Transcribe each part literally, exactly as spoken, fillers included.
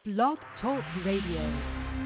Blog Talk Radio.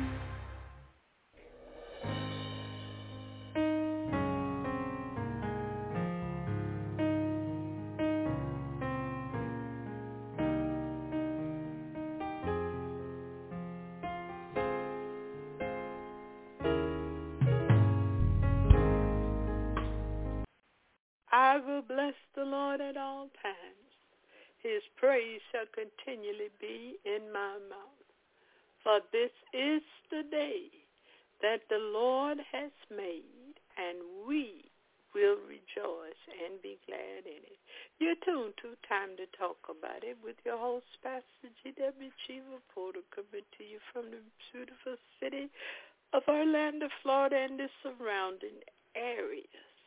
I will bless the Lord at all times. His praise shall continually be in my mouth. For this is the day that the Lord has made, and we will rejoice and be glad in it. You're tuned to Time to Talk About It with your host, Pastor G W. Chiva Porter, coming to you from the beautiful city of Orlando, Florida, and the surrounding areas.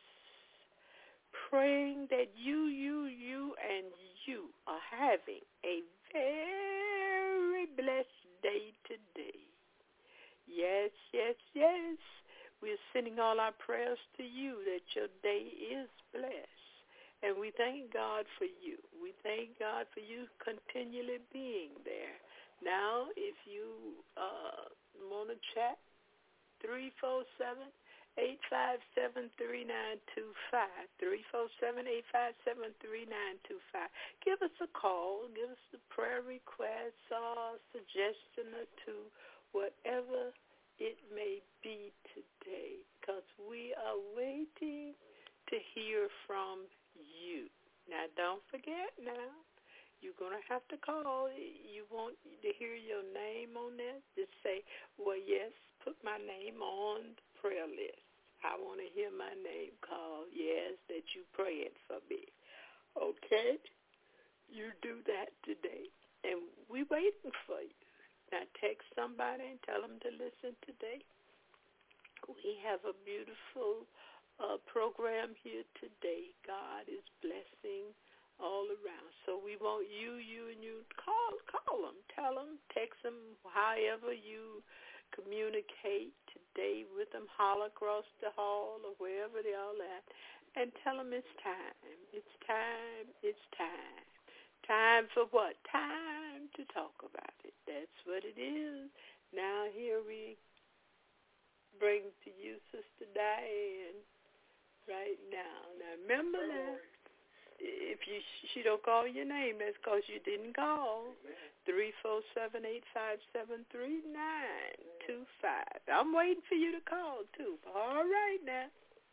Praying that you, you, you, and you are having a very blessed day today. Yes, yes, yes. We're sending all our prayers to you that your day is blessed. And we thank God for you. We thank God for you continually being there. Now, if you uh, want to chat, three four seven, eight five seven, three nine two five, three four seven, eight five seven, three nine two five. Give us a call. Give us a prayer request or suggestion or two, whatever it may be today, because we are waiting to hear from you. Now, don't forget now, you're going to have to call. You want to hear your name on there? Just say, well, yes, put my name on the prayer list. I want to hear my name called, yes, that you praying for me. Okay? You do that today. And we waiting for you. Now text somebody and tell them to listen today. We have a beautiful uh, program here today. God is blessing all around. So we want you, you, and you. Call, call them. Tell them. Text them however you communicate today with them. Holler across the hall or wherever they all at. And tell them it's time. It's time. It's time. Time for what? Time to talk about it. That's what it is. Now here we bring to you Sister Diane right now. Now remember now, if you she don't call your name, that's because you didn't call. three four seven, eight five seven, three nine two five. I'm waiting for you to call, too. All right now.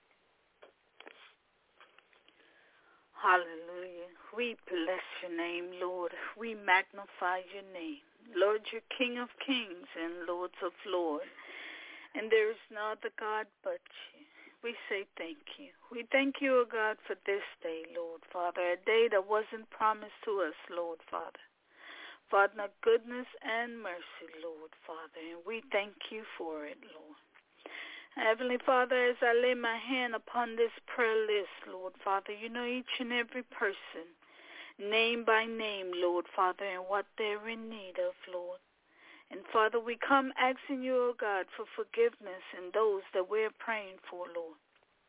Hallelujah. We bless your name, Lord. We magnify your name. Lord, you're King of kings and Lords of lords. And there is no other God but you. We say thank you. We thank you, O God, for this day, Lord, Father, a day that wasn't promised to us, Lord, Father. Father, goodness and mercy, Lord, Father, and we thank you for it, Lord. Heavenly Father, as I lay my hand upon this prayer list, Lord, Father, you know each and every person, name by name, Lord, Father, and what they're in need of, Lord. And, Father, we come asking you, O God, for forgiveness in those that we're praying for, Lord.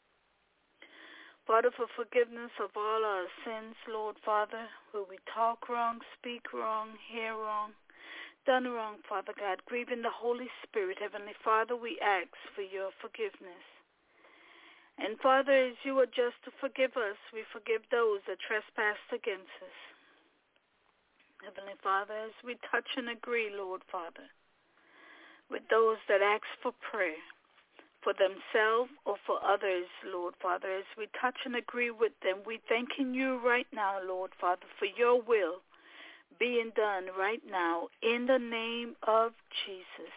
Father, for forgiveness of all our sins, Lord, Father, where we talk wrong, speak wrong, hear wrong, done wrong, Father God, grieving the Holy Spirit. Heavenly Father, we ask for your forgiveness. And, Father, as you are just to forgive us, we forgive those that trespassed against us. Heavenly Father, as we touch and agree, Lord, Father, with those that ask for prayer, for themselves or for others, Lord, Father, as we touch and agree with them, we thanking you right now, Lord, Father, for your will being done right now in the name of Jesus.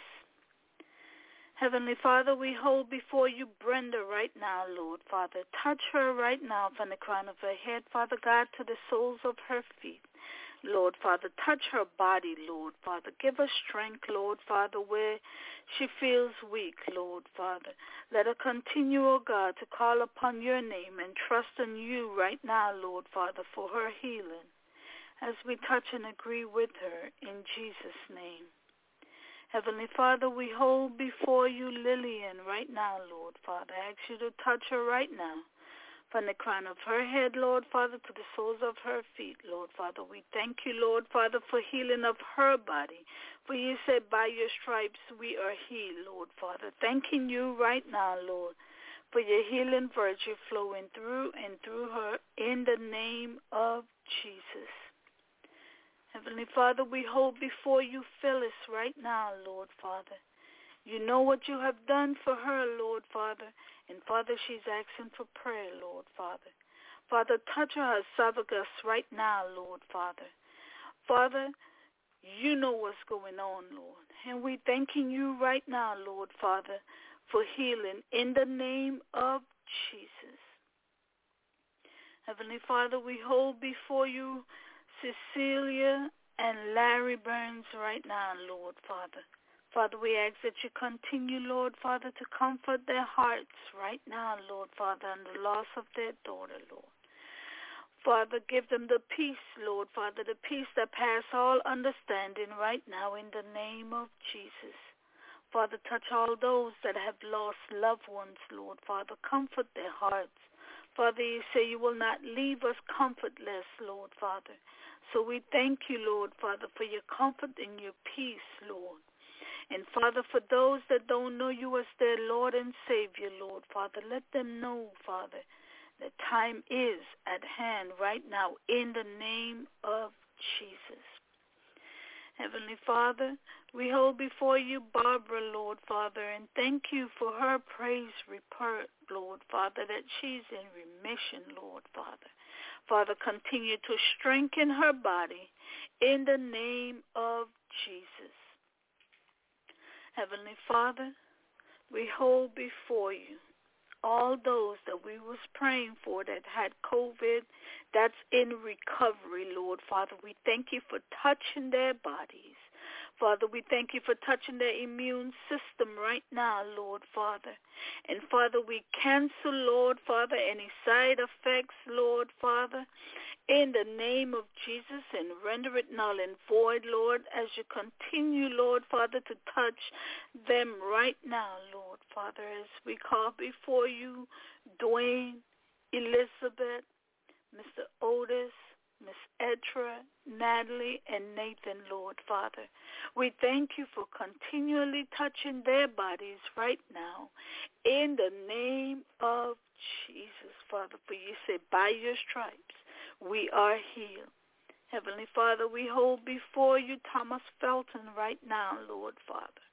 Heavenly Father, we hold before you Brenda right now, Lord, Father. Touch her right now from the crown of her head, Father God, to the soles of her feet. Lord, Father, touch her body, Lord, Father. Give her strength, Lord, Father, where she feels weak, Lord, Father. Let her continue, O God, to call upon your name and trust in you right now, Lord, Father, for her healing, as we touch and agree with her in Jesus' name. Heavenly Father, we hold before you Lillian right now, Lord, Father. I ask you to touch her right now from the crown of her head, Lord Father, to the soles of her feet, Lord Father. We thank you, Lord Father, for healing of her body. For you said by your stripes we are healed, Lord Father. Thanking you right now, Lord, for your healing virtue flowing through and through her in the name of Jesus. Heavenly Father, we hold before you Phyllis right now, Lord Father. You know what you have done for her, Lord Father. And Father, she's asking for prayer, Lord Father. Father, touch her esophagus right now, Lord Father. Father, you know what's going on, Lord. And we thanking you right now, Lord Father, for healing in the name of Jesus. Heavenly Father, we hold before you Cecilia and Larry Burns right now, Lord Father. Father, we ask that you continue, Lord Father, to comfort their hearts right now, Lord Father, on the loss of their daughter, Lord. Father, give them the peace, Lord Father, the peace that passes all understanding right now in the name of Jesus. Father, touch all those that have lost loved ones, Lord Father. Comfort their hearts. Father, you say you will not leave us comfortless, Lord Father. So we thank you, Lord Father, for your comfort and your peace, Lord. And Father, for those that don't know you as their Lord and Savior, Lord Father, let them know, Father, that time is at hand right now in the name of Jesus. Heavenly Father, we hold before you Barbara, Lord Father, and thank you for her praise report, Lord Father, that she's in remission, Lord Father. Father, continue to strengthen her body in the name of Jesus. Heavenly Father, we hold before you all those that we was praying for that had COVID, that's in recovery, Lord Father. We thank you for touching their bodies. Father, we thank you for touching their immune system right now, Lord Father. And Father, we cancel, Lord Father, any side effects, Lord Father, in the name of Jesus, and render it null and void, Lord, as you continue, Lord Father, to touch them right now, Lord Father, as we call before you Dwayne, Elizabeth, Mister Otis, Miss Etra, Natalie, and Nathan, Lord Father. We thank you for continually touching their bodies right now in the name of Jesus, Father. For you say, by your stripes we are healed. Heavenly Father, we hold before you Thomas Felton right now, Lord Father.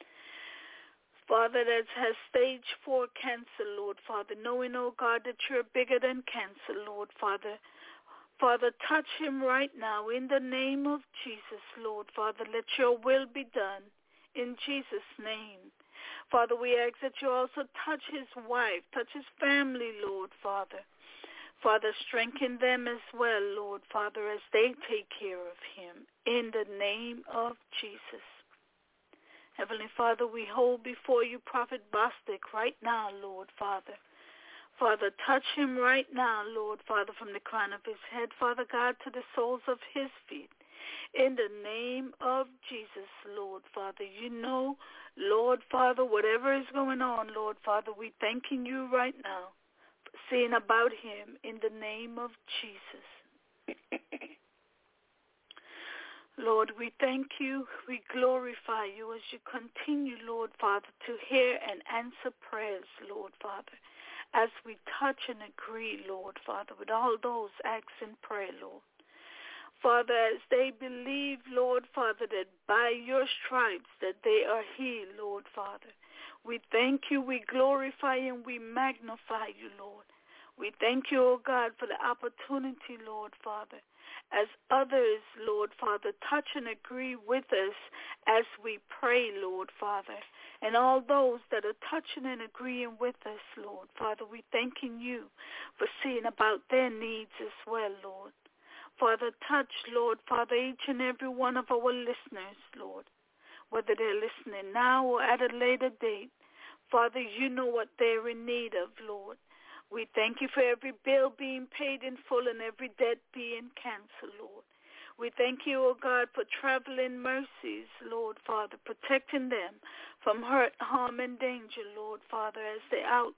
Father, that has stage four cancer, Lord Father, knowing, oh God, that you're bigger than cancer, Lord Father. Father, touch him right now in the name of Jesus, Lord Father. Let your will be done in Jesus' name. Father, we ask that you also touch his wife, touch his family, Lord Father. Father, strengthen them as well, Lord Father, as they take care of him in the name of Jesus. Heavenly Father, we hold before you Prophet Bostic right now, Lord Father. Father, touch him right now, Lord Father, from the crown of his head, Father God, to the soles of his feet. In the name of Jesus, Lord Father, you know, Lord Father, whatever is going on, Lord Father, we thanking you right now for seeing about him in the name of Jesus. Lord, we thank you, we glorify you as you continue, Lord Father, to hear and answer prayers, Lord Father, as we touch and agree, Lord Father, with all those acts in prayer, Lord. Father, as they believe, Lord Father, that by your stripes that they are healed, Lord Father. We thank you, we glorify and we magnify you, Lord. We thank you, O God, for the opportunity, Lord Father, as others, Lord Father, touch and agree with us as we pray, Lord Father. And all those that are touching and agreeing with us, Lord Father, we thanking you for seeing about their needs as well, Lord. Father, touch, Lord Father, each and every one of our listeners, Lord, whether they're listening now or at a later date. Father, you know what they're in need of, Lord. We thank you for every bill being paid in full and every debt being canceled, Lord. We thank you, O God, for traveling mercies, Lord Father, protecting them from hurt, harm, and danger, Lord Father, as they're out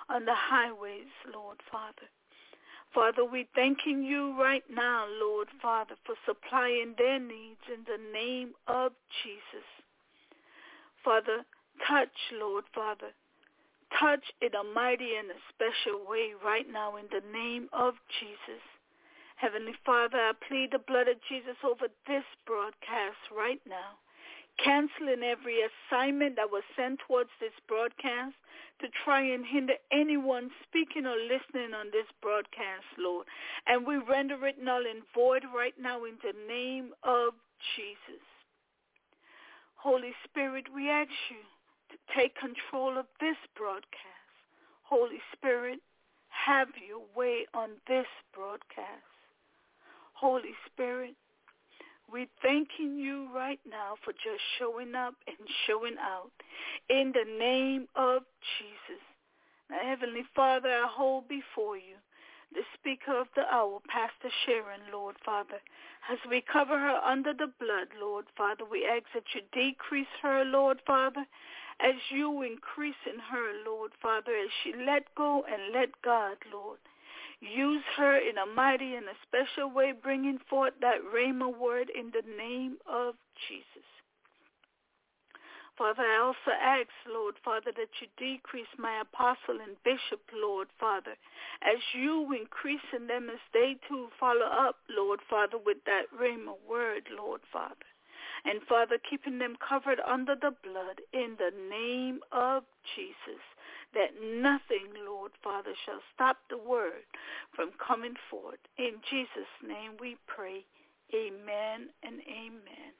on the highways, Lord Father. Father, we thanking you right now, Lord Father, for supplying their needs in the name of Jesus. Father, touch, Lord Father. Touch in a mighty and a special way right now in the name of Jesus. Heavenly Father, I plead the blood of Jesus over this broadcast right now, canceling every assignment that was sent towards this broadcast to try and hinder anyone speaking or listening on this broadcast, Lord. And we render it null and void right now in the name of Jesus. Holy Spirit, we ask you to take control of this broadcast. Holy Spirit, have your way on this broadcast. Holy Spirit, we're thanking you right now for just showing up and showing out in the name of Jesus. Now, Heavenly Father, I hold before you the speaker of the hour, Pastor Sharon, Lord Father. As we cover her under the blood, Lord Father, we ask that you decrease her, Lord Father, as you increase in her, Lord Father, as she let go and let God, Lord. Use her in a mighty and a special way, bringing forth that rhema word in the name of Jesus. Father, I also ask, Lord Father, that you decrease my apostle and bishop, Lord Father, as you increase in them as they too follow up, Lord Father, with that rhema word, Lord Father. And Father, keeping them covered under the blood in the name of Jesus, that nothing, Lord Father, shall stop the word from coming forth. In Jesus' name we pray. Amen and amen.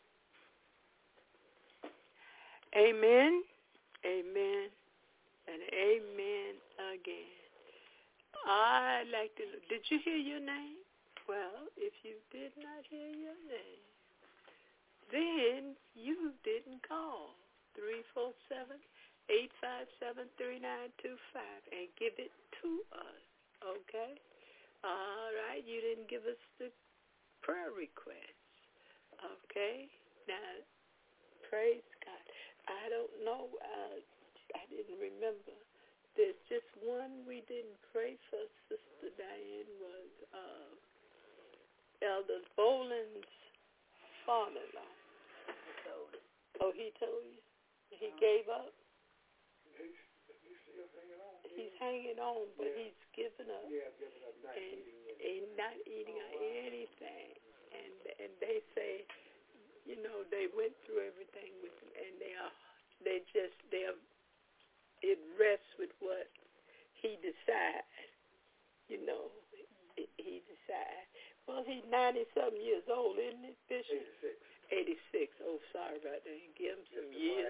Amen, amen, and amen again. I'd like to, did you hear your name? Well, if you did not hear your name, then you didn't call. three four seven, eight five seven, three nine two five and give it to us, okay? All right, you didn't give us the prayer request, okay? Now, praise God. I don't know, uh, I didn't remember. There's just one we didn't pray for. Sister Diane was uh, Elder Boland's father-in-law. Oh, he told you? He gave up? He's, he's still hanging on. He's hanging on, but yeah. he's given up. Yeah, giving up, not and, eating and not eating oh, anything. And and they say, you know, they went through everything with him, and they are, they just, they are, it rests with what he decides, you know, he, he decides. Well, he's ninety-something years old, isn't it, Bishop? eighty-six. eighty-six. Oh, sorry about that. Give him some years.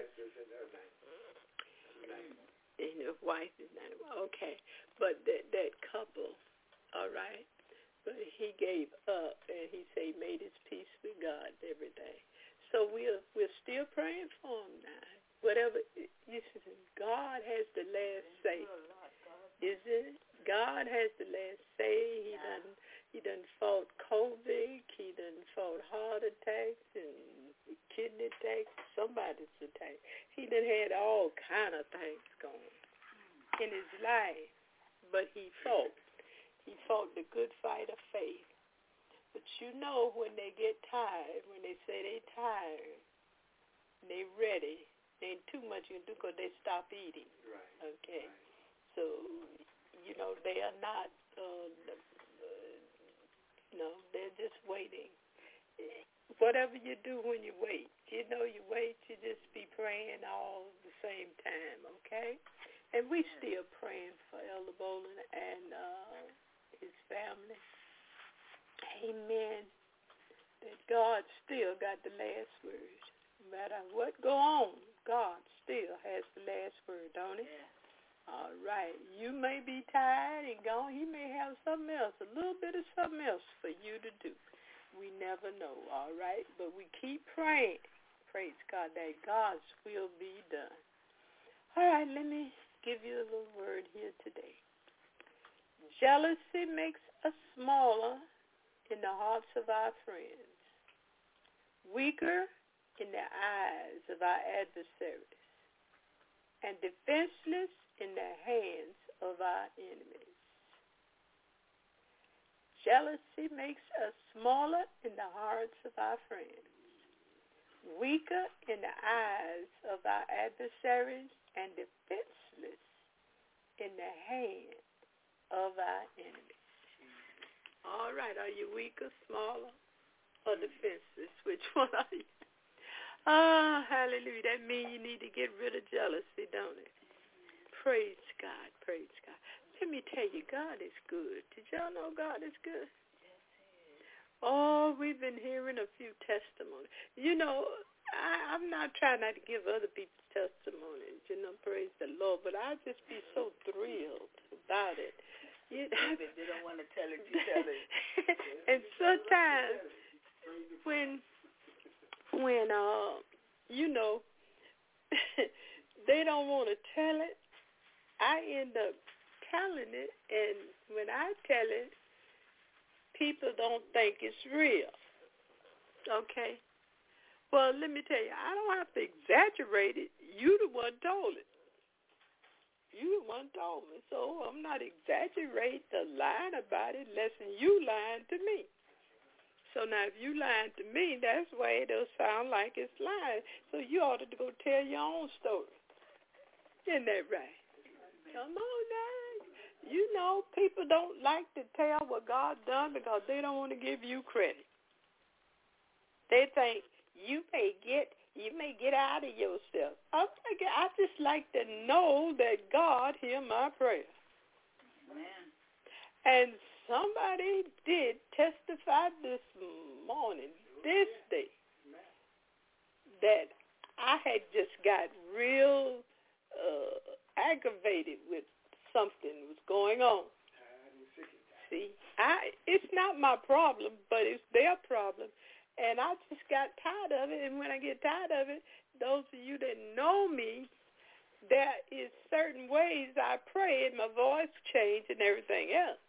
And his wife is ninety-one. Okay. But that, that couple, all right, but he gave up, and he said he made his peace with God every day. So we're, we're still praying for him now. Whatever, you see, God has the last say. Isn't it? God has the last say. He done, he done fought COVID. He done fought heart attacks and kidney attacks, somebody's attack. He done had all kind of things going in his life, but he fought. He fought the good fight of faith. But you know when they get tired, when they say they tired, and they ready, there ain't too much you can do because they stop eating. Right. Okay. Right. So, you know, they are not, uh, uh, no, they're just waiting. Whatever you do when you wait, you know you wait, you just be praying all the same time, okay? And we still praying for Elder Boland and uh, his family. Amen. That God still got the last word. No matter what go on, God still has the last word, don't he? Yeah. All right. You may be tired and gone. He may have something else, a little bit of something else for you to do. We never know, all right? But we keep praying, praise God, that God's will be done. All right, let me give you a little word here today. Jealousy makes us smaller in the hearts of our friends, weaker in the eyes of our adversaries, and defenseless in the hands of our enemies. Jealousy makes us smaller in the hearts of our friends, weaker in the eyes of our adversaries, and defenseless in the hand of our enemies. All right, are you weaker, smaller, or defenseless? Which one are you? Ah, hallelujah. That means you need to get rid of jealousy, don't it? Praise God, praise God. Let me tell you, God is good. Did y'all know God is good? Oh, we've been hearing a few testimonies. You know, I, I'm not trying not to give other people's testimonies, you know, praise the Lord, but I just be so thrilled about it. You know, if they don't want to tell it, you tell it. And sometimes when, when uh, you know, they don't want to tell it, I end up telling it, and when I tell it, people don't think it's real. Okay? Well, let me tell you, I don't have to exaggerate it. You the one told it. You the one told me. So I'm not exaggerating or lying about it unless you lying to me. So now if you lying to me, that's why it'll sound like it's lying. So you ought to go tell your own story. Isn't that right? Come on now. You know, people don't like to tell what God done because they don't want to give you credit. They think you may get you may get out of yourself. I, I just like to know that God hear my prayer. Amen. And somebody did testify this morning, this day, that I had just got real uh, aggravated with something was going on. See, I it's not my problem, but it's their problem. And I just got tired of it. And when I get tired of it, those of you that know me, there is certain ways I pray and my voice change and everything else.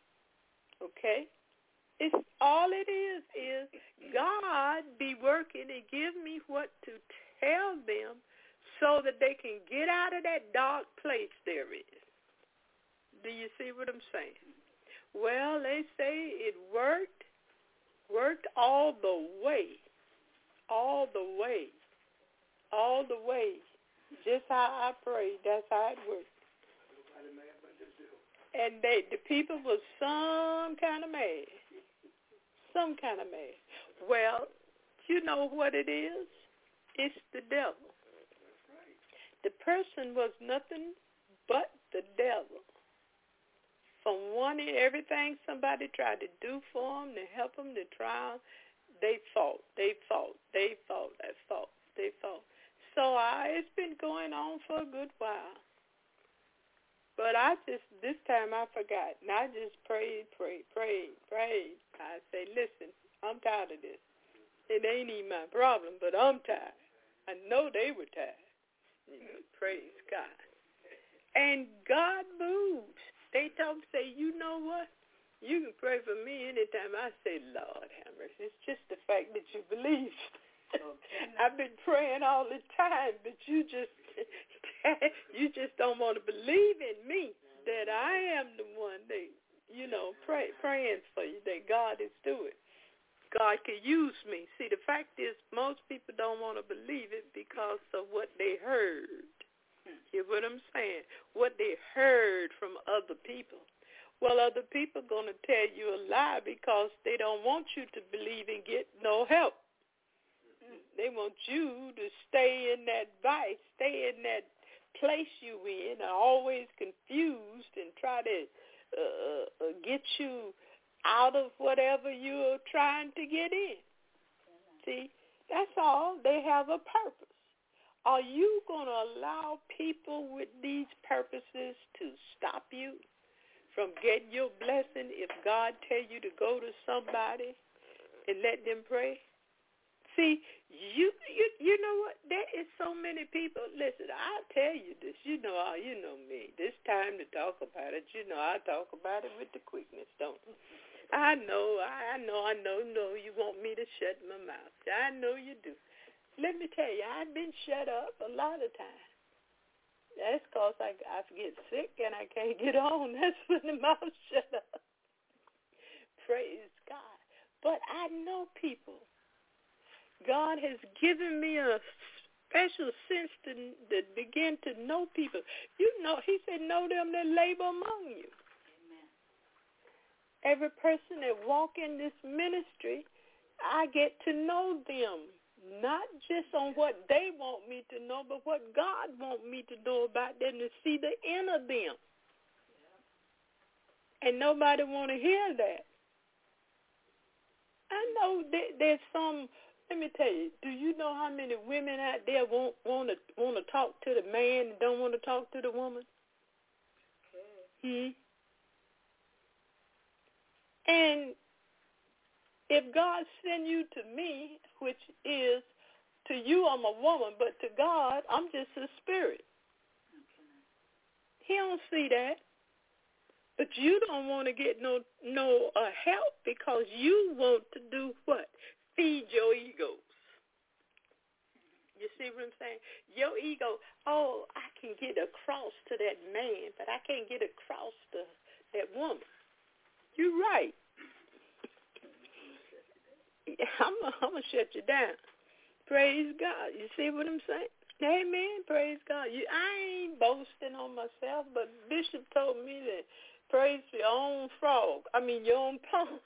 Okay? It's all it is is God be working and give me what to tell them so that they can get out of that dark place they're in. Do you see what I'm saying? Well, they say it worked, worked all the way, all the way, all the way. Just how I prayed, that's how it worked. And they, the people was some kind of mad, some kind of mad. Well, you know what it is? It's the devil. The person was nothing but the devil. From wanting everything somebody tried to do for them, to help them, to try them, they fought, they fought, they fought, they fought, they fought. So I, it's been going on for a good while. But I just, this time I forgot. And I just prayed, prayed, prayed, prayed. I say, listen, I'm tired of this. It ain't even my problem, but I'm tired. I know they were tired. You know, praise God. And God moved. They told me, say, you know what? You can pray for me anytime. I say, Lord have mercy. It's just the fact that you believe. Okay. I've been praying all the time, but you just you just don't want to believe in me that I am the one that, you know, pray, praying for you, that God is doing. God can use me. See, the fact is most people don't want to believe it because of what they heard. You know what I'm saying? What they heard from other people. Well, other people are going to tell you a lie because they don't want you to believe and get no help. They want you to stay in that vice, stay in that place you in, always confused and try to uh, get you out of whatever you're trying to get in. See, that's all. They have a purpose. Are you going to allow people with these purposes to stop you from getting your blessing if God tell you to go to somebody and let them pray? See, you you you know what? There is so many people. Listen, I'll tell you this. You know, uh, you know me. This time to talk about it. You know, I talk about it with the quickness, don't I? I know, I know, I know, no. You want me to shut my mouth. I know you do. Let me tell you, I've been shut up a lot of times. That's because I, I get sick and I can't get on. That's when the mouth shut up. Praise God. But I know people. God has given me a special sense to, to begin to know people. You know, he said, know them that labor among you. Amen. Every person that walk in this ministry, I get to know them. Not just on what they want me to know, but what God wants me to know about them, to see the inner them. Yeah. And nobody want to hear that. I know that there's some, let me tell you, do you know how many women out there want, want, to, want to talk to the man and don't want to talk to the woman? Okay. Hmm? And if God send you to me, which is, to you I'm a woman, but to God I'm just a spirit. Okay. He don't see that. But you don't want to get no no uh, help because you want to do what? Feed your egos. You see what I'm saying? Your ego, oh, I can get across to that man, but I can't get across to that woman. You're right. I'm going to shut you down. Praise God. You see what I'm saying? Amen. Praise God. You, I ain't boasting on myself, but Bishop told me that praise your own frog. I mean, your own pond.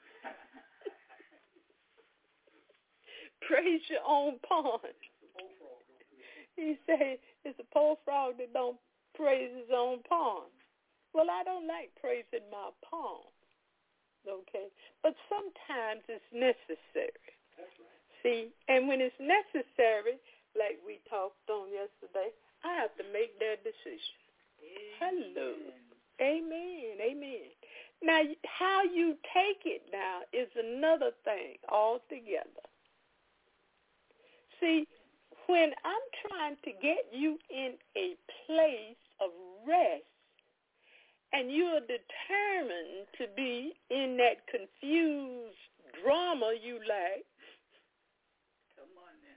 Praise your own pond. He said it's a poor frog that don't praise his own pond. Well, I don't like praising my pond. Okay? But sometimes it's necessary. That's right. See, and when it's necessary, like we talked on yesterday, I have to make that decision. Amen. Hello. Amen. Amen. Now, how you take it now is another thing altogether. See, when I'm trying to get you in a place of rest, and you're determined to be in that confused drama you like, come on now,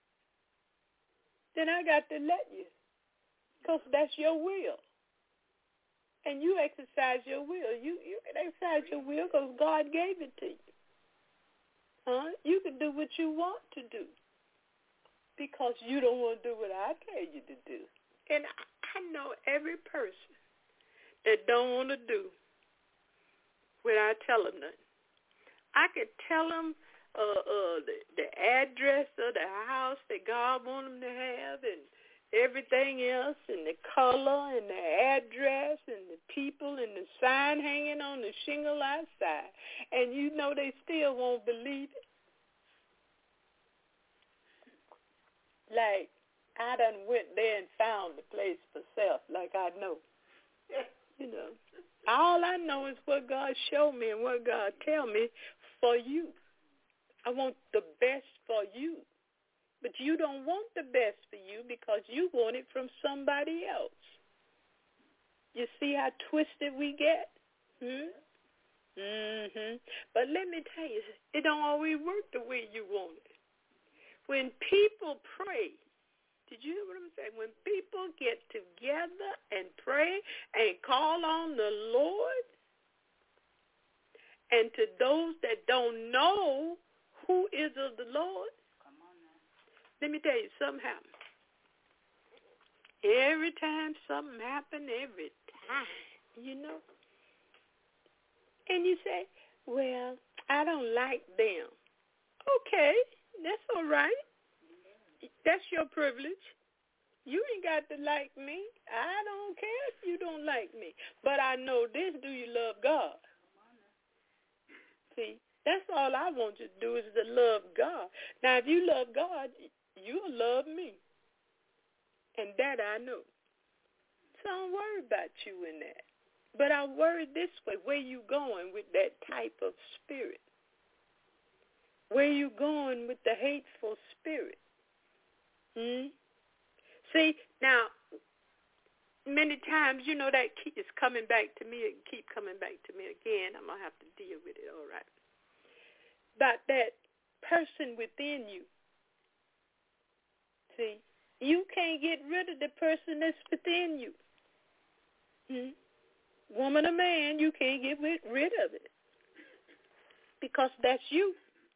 then I got to let you, because that's your will. And you exercise your will. You you can exercise your will because God gave it to you. Huh? You can do what you want to do because you don't want to do what I tell you to do. And I, I know every person that don't want to do what I tell them nothing. I could tell them uh, uh, the, the address of the house that God wants them to have and everything else and the color and the address and the people and the sign hanging on the shingle outside. And you know they still won't believe it. Like, I done went there and found the place for self, like I know. You know, all I know is what God showed me and what God tell me for you. I want the best for you. But you don't want the best for you because you want it from somebody else. You see how twisted we get? Hmm? Mm-hmm. But let me tell you, it don't always work the way you want it. When people pray, did you hear what I'm saying? When people get together and pray and call on the Lord, and to those that don't know who is of the Lord, come on now. Let me tell you, something happens. Every time something happens, every time, you know. And you say, well, I don't like them. Okay, that's all right. That's your privilege. You ain't got to like me. I don't care if you don't like me. But I know this, do you love God? See, that's all I want you to do is to love God. Now, if you love God, you'll love me. And that I know. So I don't worry about you in that. But I worry this way, where you going with that type of spirit? Where you going with the hateful spirit? Hmm? See, now, many times, you know, that is coming back to me and keep coming back to me again. I'm going to have to deal with it, all right. But that person within you, see, you can't get rid of the person that's within you. Hmm? Woman or man, you can't get rid of it because that's you.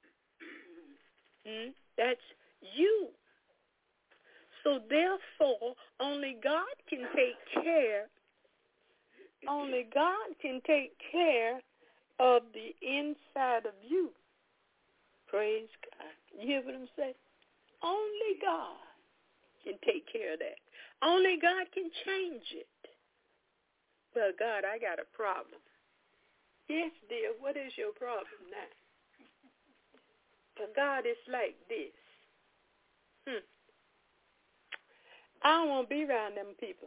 Hmm? That's you. So therefore, only God can take care, only God can take care of the inside of you. Praise God. You hear what I'm saying? Only God can take care of that. Only God can change it. Well, God, I got a problem. Yes, dear, what is your problem now? But God, it's like this. Hmm. I don't want to be around them people.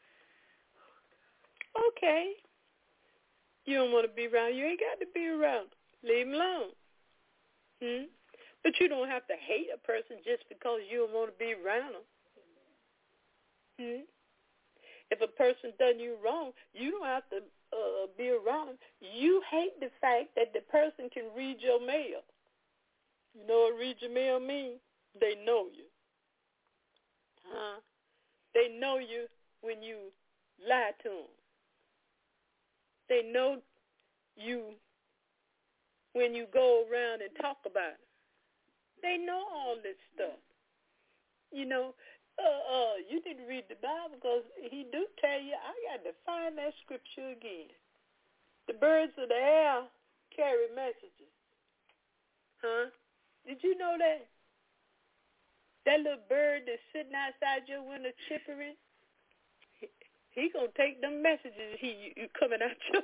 Okay. You don't want to be around. You ain't got to be around. Leave them alone. Hmm? But you don't have to hate a person just because you don't want to be around them. Hmm? If a person done you wrong, you don't have to uh, be around them. You hate the fact that the person can read your mail. You know what read your mail means? They know you. Huh? They know you when you lie to them. They know you when you go around and talk about it. They know all this stuff. You know, uh, uh, you need to read the Bible because he do tell you, I got to find that scripture again. The birds of the air carry messages. Huh? Did you know that? That little bird that's sitting outside your window chippering, he, he going to take them messages he you coming out your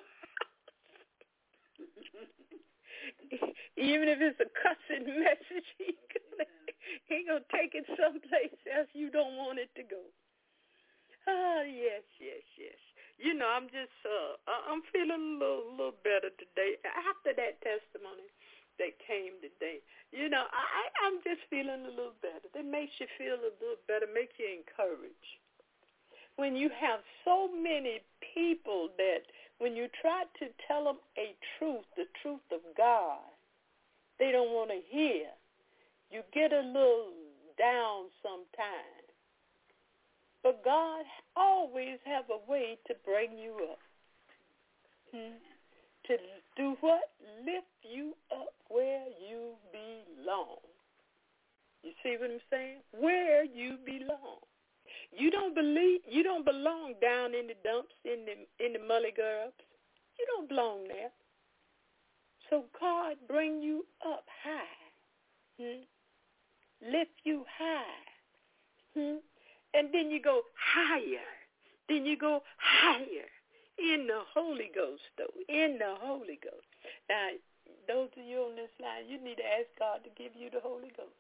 even if it's a cussing message, he gonna, he gonna take it someplace else you don't want it to go. Ah, yes, yes, yes. You know, I'm just, uh, I'm feeling a little, little better today after that testimony that came today. You know, I, I'm just feeling a little better. That makes you feel a little better, makes you encouraged. When you have so many people that when you try to tell them a truth, the truth of God, they don't want to hear. You get a little down sometimes. But God always have a way to bring you up. Hmm? To do what? Lift you up where you belong. You see what I'm saying? Where you belong. You don't believe. You don't belong down in the dumps, in the in the mully grubs. You don't belong there. So God bring you up high, hmm? Lift you high, hmm? And then you go higher. Then you go higher in the Holy Ghost, though. In the Holy Ghost. Now, those of you on this line, you need to ask God to give you the Holy Ghost.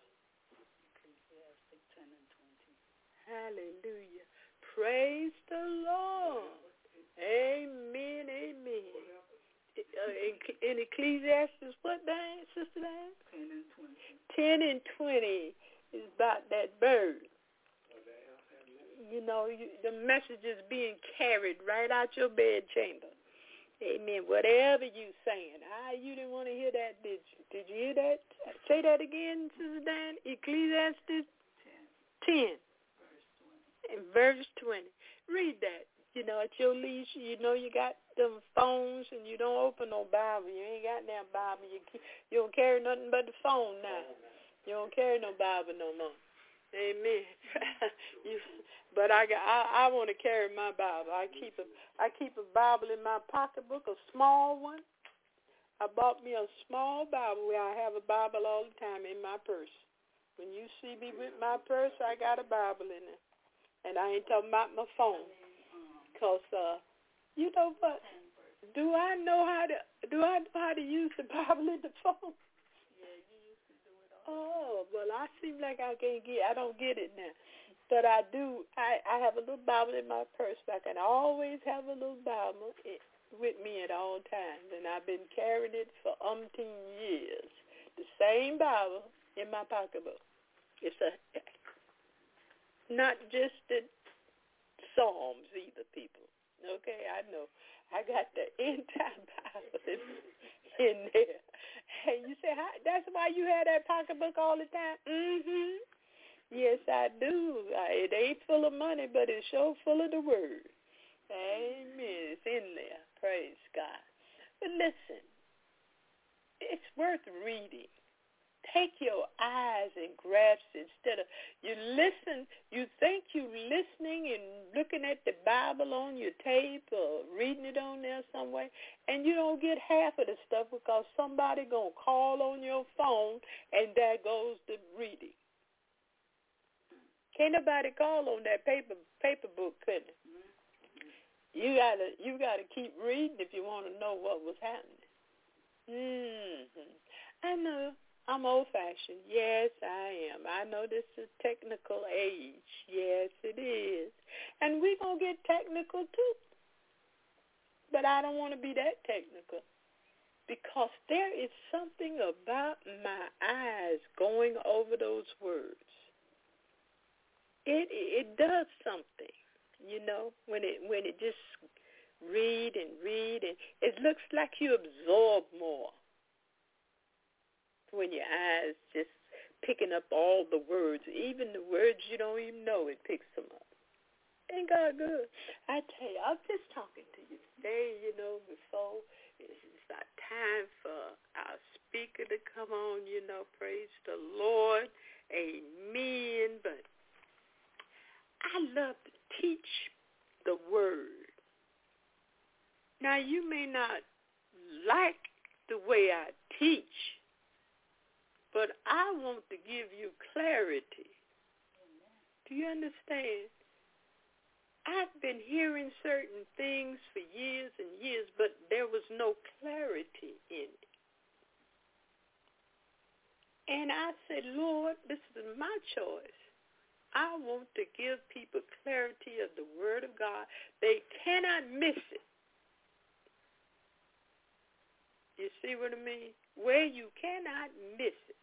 Hallelujah. Praise the Lord. Amen, amen. Uh, in, in Ecclesiastes, what, Dan, Sister Dan? ten and twenty. ten and twenty is about that bird. You know, you, the message is being carried right out your bed chamber. Amen. Whatever you saying. Ah, you didn't want to hear that, did you? Did you hear that? Say that again, Sister Dan. Ecclesiastes ten. In verse twenty. Read that. You know, at your leisure, you know you got them phones and you don't open no Bible. You ain't got no Bible. You, you don't carry nothing but the phone now. You don't carry no Bible no more. Amen. you, but I, got, I, I want to carry my Bible. I keep a I keep a Bible in my pocketbook, a small one. I bought me a small Bible where I have a Bible all the time in my purse. When you see me with my purse, I got a Bible in it. And I ain't talking about my phone. Because, uh, you know what? Do I know how to do I know how to use the Bible in the phone? Yeah, you used to do it all. Oh, well, I seem like I can't get I don't get it now. But I do. I, I have a little Bible in my purse. I can always have a little Bible with me at all times. And I've been carrying it for umpteen years. The same Bible in my pocketbook. It's a not just the Psalms either, people. Okay, I know. I got the entire Bible in, in there. Hey, you say, how, that's why you had that pocketbook all the time? Mm-hmm. Yes, Yes, I do. I, it ain't full of money, but it's sure full of the word. Amen. It's in there. Praise God. But listen, it's worth reading. Take your eyes and grasp instead of you listen. You think you listening and looking at the Bible on your tape or reading it on there somewhere, and you don't get half of the stuff because somebody gonna call on your phone, and there goes the reading. Can't nobody call on that paper paper book, could it? You gotta you gotta keep reading if you want to know what was happening. Mm-hmm. I know. I'm old-fashioned. Yes, I am. I know this is technical age. Yes, it is. And we're going to get technical, too. But I don't want to be that technical because there is something about my eyes going over those words. It it does something, you know, when it when it just read and read. And it looks like you absorb more. When your eyes just picking up all the words, even the words you don't even know, it picks them up. Ain't God good? I tell you, I'm just talking to you today, you know, before it's about time for our speaker to come on, you know, praise the Lord, amen. But I love to teach the word. Now, you may not like the way I teach, but I want to give you clarity. Do you understand? I've been hearing certain things for years and years, but there was no clarity in it. And I said, Lord, this is my choice. I want to give people clarity of the Word of God. They cannot miss it. You see what I mean? Where you cannot miss it.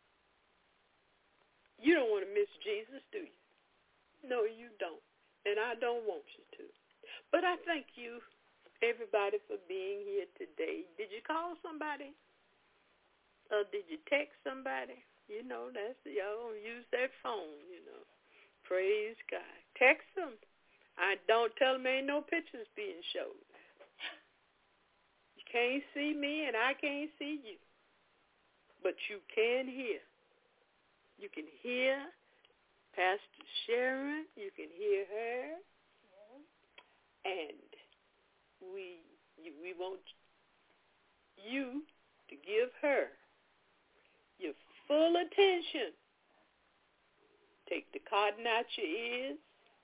You don't want to miss Jesus, do you? No, you don't. And I don't want you to. But I thank you, everybody, for being here today. Did you call somebody? Or did you text somebody? You know, that's y'all don't use that phone, you know. Praise God. Text them. I don't tell them ain't no pictures being showed. You can't see me and I can't see you. But you can hear. You can hear Pastor Sharon. You can hear her. And we you, we want you to give her your full attention. Take the cotton out your ears.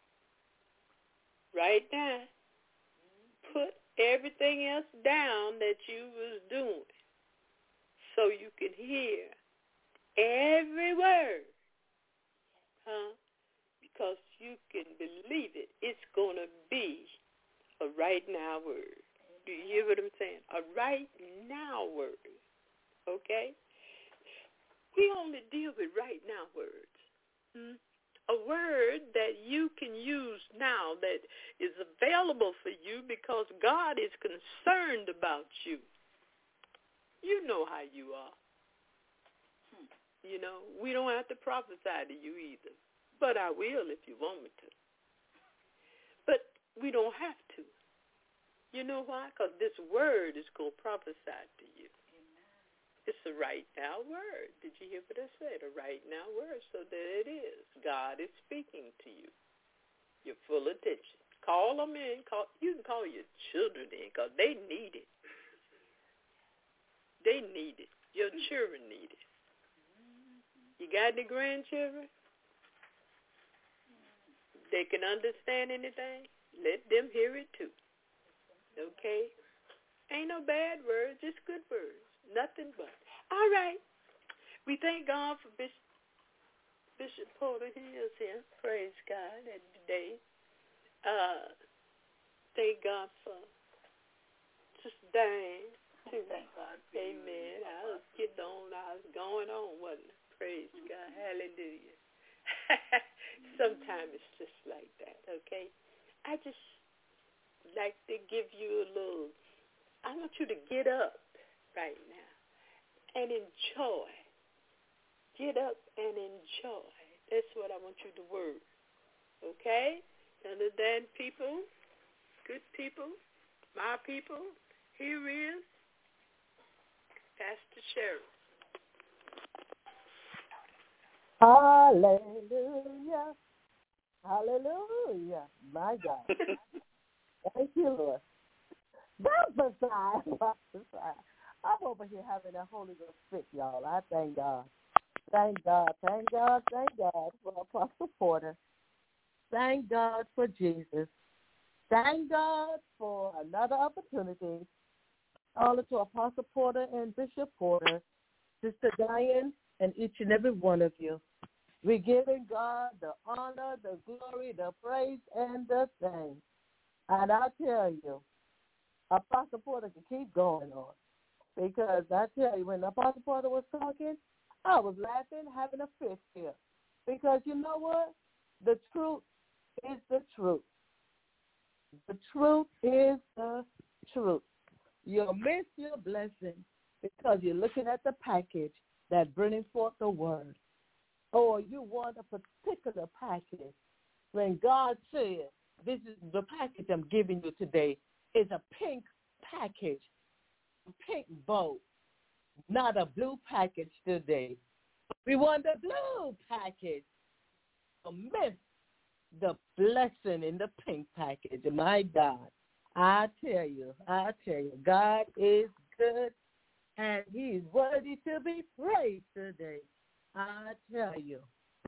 Right now. Put everything else down that you was doing so you can hear every word, huh? Because you can believe it. It's going to be a right now word. Do you hear what I'm saying? A right now word, okay? We only deal with right now words. Hmm? A word that you can use now that is available for you because God is concerned about you. You know how you are. You know, we don't have to prophesy to you either. But I will if you want me to. But we don't have to. You know why? Because this word is going to prophesy to you. Amen. It's a right now word. Did you hear what I said? A right now word. So there it is. God is speaking to you. Your full attention. Call them in. Call, you can call your children in because they need it. They need it. Your children need it. You got any grandchildren? They can understand anything? Let them hear it too. Okay? Ain't no bad words, just good words. Nothing but. All right. We thank God for Bishop, Bishop Porter. He is here. Praise God. And today, uh, thank God for Sister Diane. Too. Thank God. Amen. I was getting on. I was going on, wasn't it? Praise God. Hallelujah. Sometimes it's just like that, okay? I just like to give you a little, I want you to get up right now and enjoy. Get up and enjoy That's what I want you to word. Okay? Understand, people, good people, my people, here is Pastor Cheryl. Hallelujah. Hallelujah. My God. Thank you, Lord. Prophesy. Prophesy. I'm over here having a Holy Ghost fit, y'all. I thank God. Thank God. Thank God. Thank God for Apostle Porter. Thank God for Jesus. Thank God for another opportunity. All to Apostle Porter and Bishop Porter, Sister Diane, and each and every one of you. We're giving God the honor, the glory, the praise, and the thanks. And I tell you, Apostle Porter can keep going on. Because I tell you, when Apostle Porter was talking, I was laughing, having a fit here. Because you know what? The truth is the truth. The truth is the truth. You'll miss your blessing because you're looking at the package that's bringing forth the word. Or you want a particular package. When God said, this is the package I'm giving you today, is a pink package, a pink bow, not a blue package today. We want the blue package. So miss the blessing in the pink package. My God, I tell you, I tell you, God is good and he's worthy to be praised today. I tell you.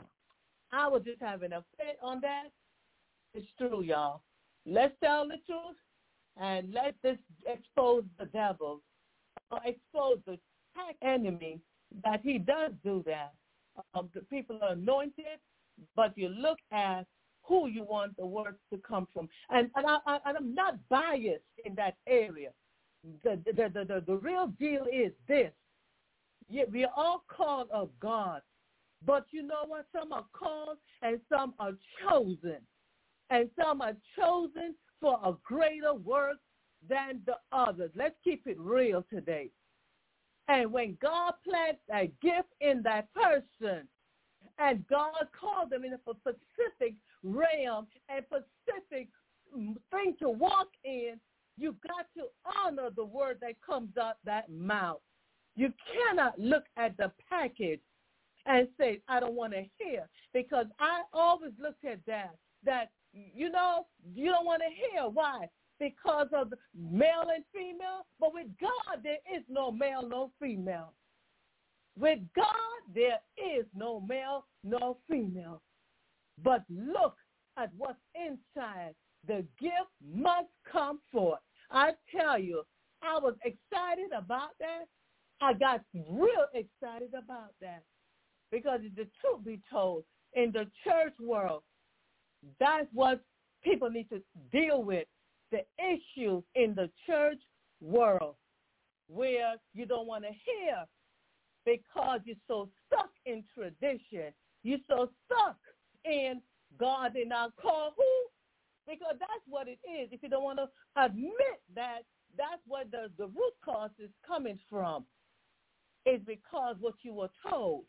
I was just having a fit on that. It's true, y'all. Let's tell the truth and let this expose the devil or expose the enemy that he does do that. Um, the people are anointed, but you look at who you want the word to come from. And, and, I, I, and I'm not biased in that area. The, the, the, the, the real deal is this. Yeah, we are all called of God. But you know what? Some are called and some are chosen. And some are chosen for a greater work than the others. Let's keep it real today. And when God plants a gift in that person, and God called them in a specific realm and specific thing to walk in, you got to honor the word that comes out that mouth. You cannot look at the package and say, I don't want to hear, because I always looked at that, that, you know, you don't want to hear. Why? Because of male and female. But with God, there is no male, no female. With God, there is no male, no female. But look at what's inside. The gift must come forth. I tell you, I was excited about that. I got real excited about that. Because if the truth be told, in the church world, that's what people need to deal with, the issues in the church world where you don't want to hear because you're so stuck in tradition. You're so stuck in God did not call who? Because that's what it is. If you don't want to admit that, that's where the, the root cause is coming from. It's because what you were told.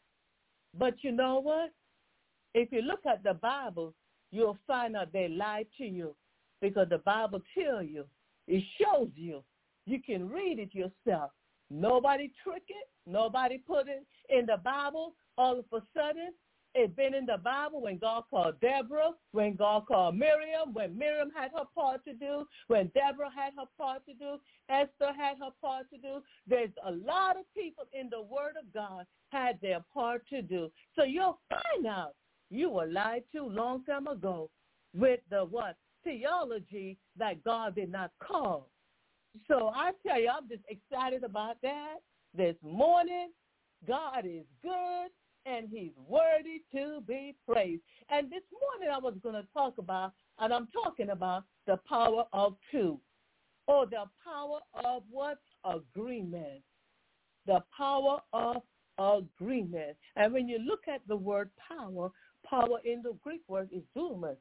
But you know what? If you look at the Bible, you'll find out they lied to you, because the Bible tells you, it shows you. You can read it yourself. Nobody tricked it. Nobody put it in the Bible. All of a sudden, it's been in the Bible when God called Deborah, when God called Miriam, when Miriam had her part to do, when Deborah had her part to do, Esther had her part to do. There's a lot of people in the Word of God had their part to do. So you'll find out you were lied to long time ago with the what? Theology that God did not call. So I tell you, I'm just excited about that this morning. God is good and he's worthy to be praised. And this morning I was going to talk about, and I'm talking about the power of two, or the power of what? Agreement. The power of agreement. And when you look at the word power, power in the Greek word is dunamis.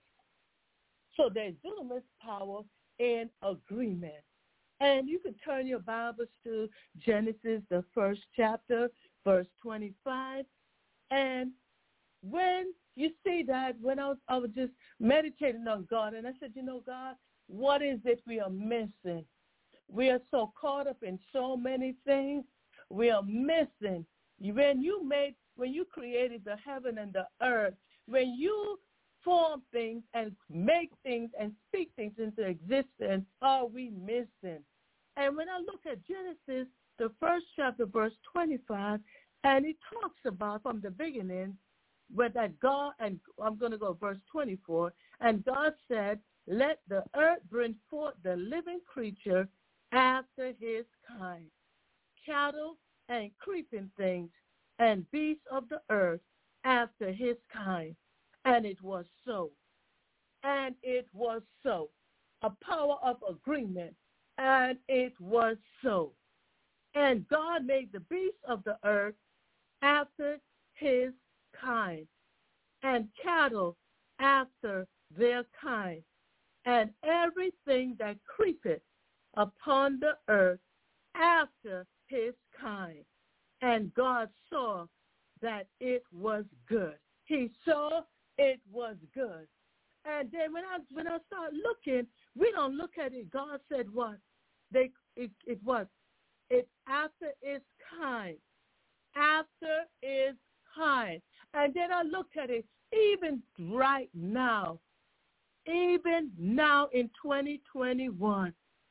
So there's dunamis power in agreement. And you can turn your Bibles to Genesis, the first chapter, verse twenty-five. And when you see that, when I was, I was just meditating on God, and I said, you know, God, what is it we are missing? We are so caught up in so many things. We are missing. When you made, when you created the heaven and the earth, when you form things and make things and speak things into existence, are we missing? And when I look at Genesis, the first chapter, verse twenty-five, and it talks about from the beginning, where that God, and I'm going to go verse twenty-four, and God said, let the earth bring forth the living creature after his kind, cattle and creeping things, and beasts of the earth after his kind. And it was so. And it was so. A power of agreement. And it was so. And God made the beasts of the earth after his kind, and cattle after their kind, and everything that creepeth upon the earth after his kind. And God saw that it was good. He saw it was good. And then when I when I start looking, we don't look at it. God said what? They it, it was. It's after its kind. After its kind. And then I look at it, even right now, even now in twenty twenty-one,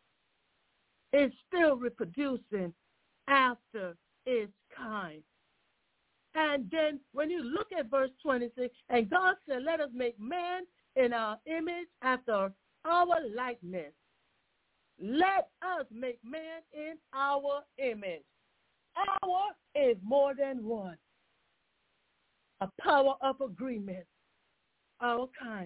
it's still reproducing after its kind. And then when you look at verse twenty-six, and God said, let us make man in our image after our likeness. Let us make man in our image. Our is more than one. A power of agreement, our kind.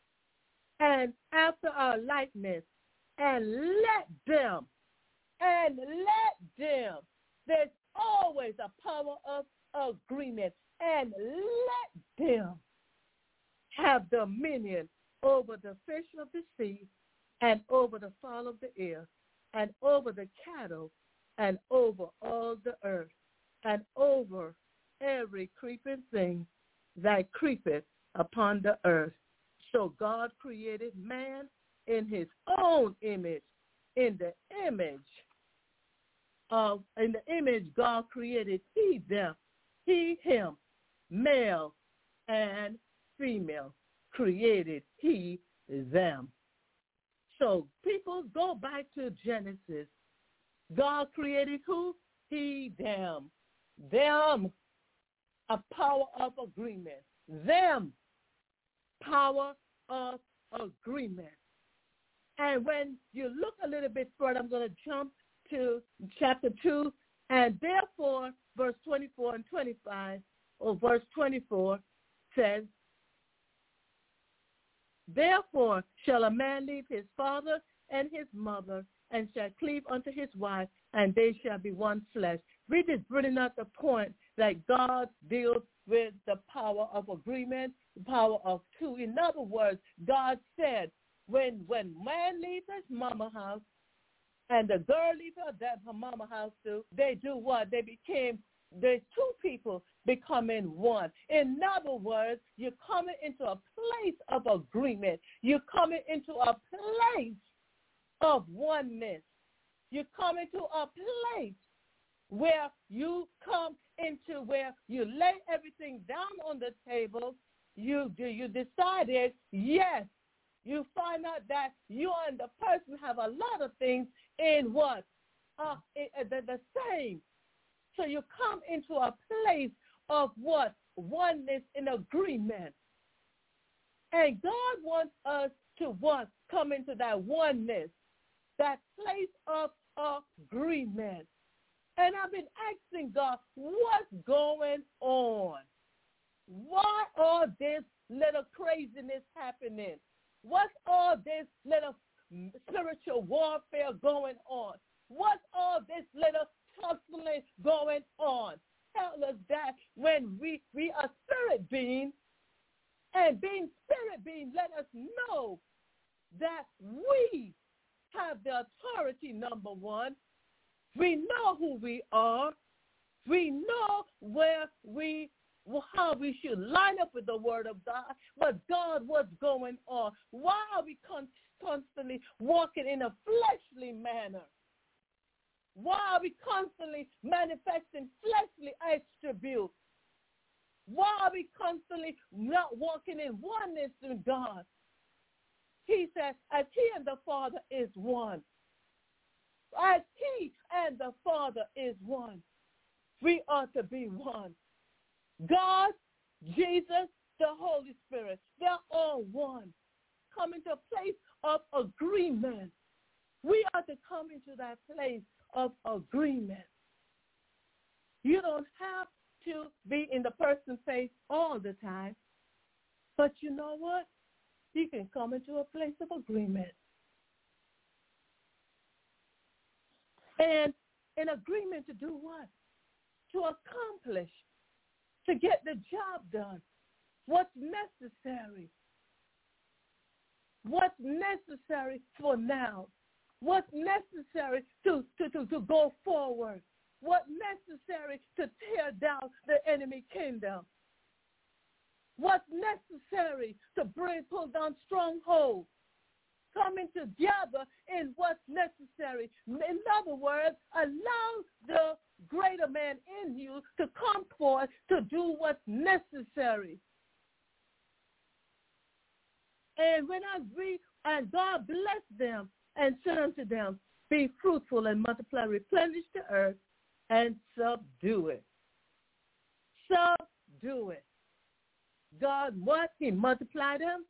And after our likeness, and let them, and let them, there's always a power of agreement, and let them have dominion over the fish of the sea, and over the fowl of the air, and over the cattle, and over all the earth, and over every creeping thing that creepeth upon the earth. So God created man in his own image. In the image of, in the image God created he, them, he, him, male and female created he, them. So people, go back to Genesis. God created who? He, them. Them, a power of agreement. Them, power of agreement. And when you look a little bit further, I'm going to jump to chapter two, and therefore, verse twenty-four and twenty-five, or verse twenty-four says, therefore shall a man leave his father and his mother, and shall cleave unto his wife, and they shall be one flesh. We're just bringing up the point that God deals with the power of agreement, the power of two. In other words, God said, when when man leaves his mama house, and the girl leaves her, that her mama house too, they do what? They became, there's two people becoming one. In other words, you're coming into a place of agreement. You're coming into a place of oneness. You come into a place where you come into where you lay everything down on the table. You do you decided, yes, you find out that you and the person have a lot of things in what? Uh, the, the same. So you come into a place of what? Oneness in agreement. And God wants us to what? Come into that oneness, that place of agreement. And I've been asking God, what's going on? Why all this little craziness happening? What's all this little spiritual warfare going on? What's all this little tussling going on? Tell us that when we, we are spirit beings, and being spirit beings, let us know that we have the authority, number one. We know who we are. We know where we how we should line up with the word of God. But God, what's going on? Why are we con- constantly walking in a fleshly manner? Why are we constantly manifesting fleshly attributes? Why are we constantly not walking in oneness with God? He said, as he and the Father is one. As he and the Father is one. We ought to be one. God, Jesus, the Holy Spirit, they're all one. Come into a place of agreement. We ought to come into that place of agreement. You don't have to be in the person's face all the time. But you know what? You can come into a place of agreement. And an agreement to do what? To accomplish, to get the job done. What's necessary? What's necessary for now? What's necessary to, to, to, to go forward? What's necessary to tear down the enemy kingdom? What's necessary to bring, pull down strongholds? Coming together in what's necessary. In other words, allow the greater man in you to come forth to do what's necessary. And when I read, and God blessed them and said unto them, be fruitful and multiply, replenish the earth, and subdue it. Subdue it. God, what? He multiplied them.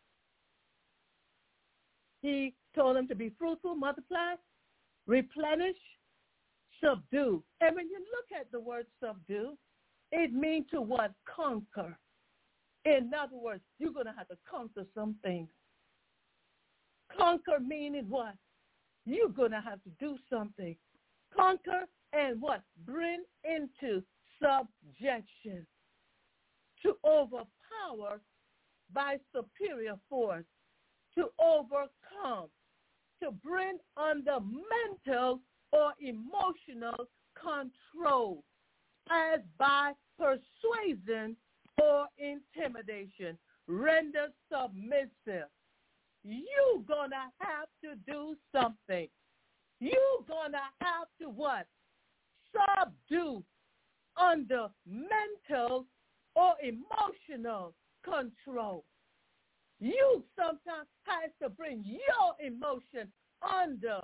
He told them to be fruitful, multiply, replenish, subdue. And when you look at the word subdue, it means to what? Conquer. In other words, you're going to have to conquer some things. Conquer meaning what? You're going to have to do something. Conquer and what? Bring into subjection. To overpower by superior force. To overcome. To bring under mental or emotional control. As by persuasion or intimidation. Render submissive. You're going to have to do something. You're going to have to what? Subdue under mental or emotional control. You sometimes have to bring your emotion under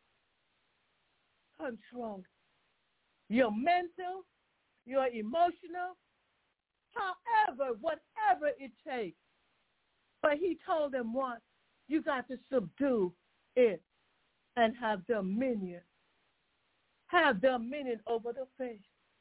control. Your mental, your emotional, however, whatever it takes. But he told them what? You got to subdue it and have dominion. Have dominion over the fish.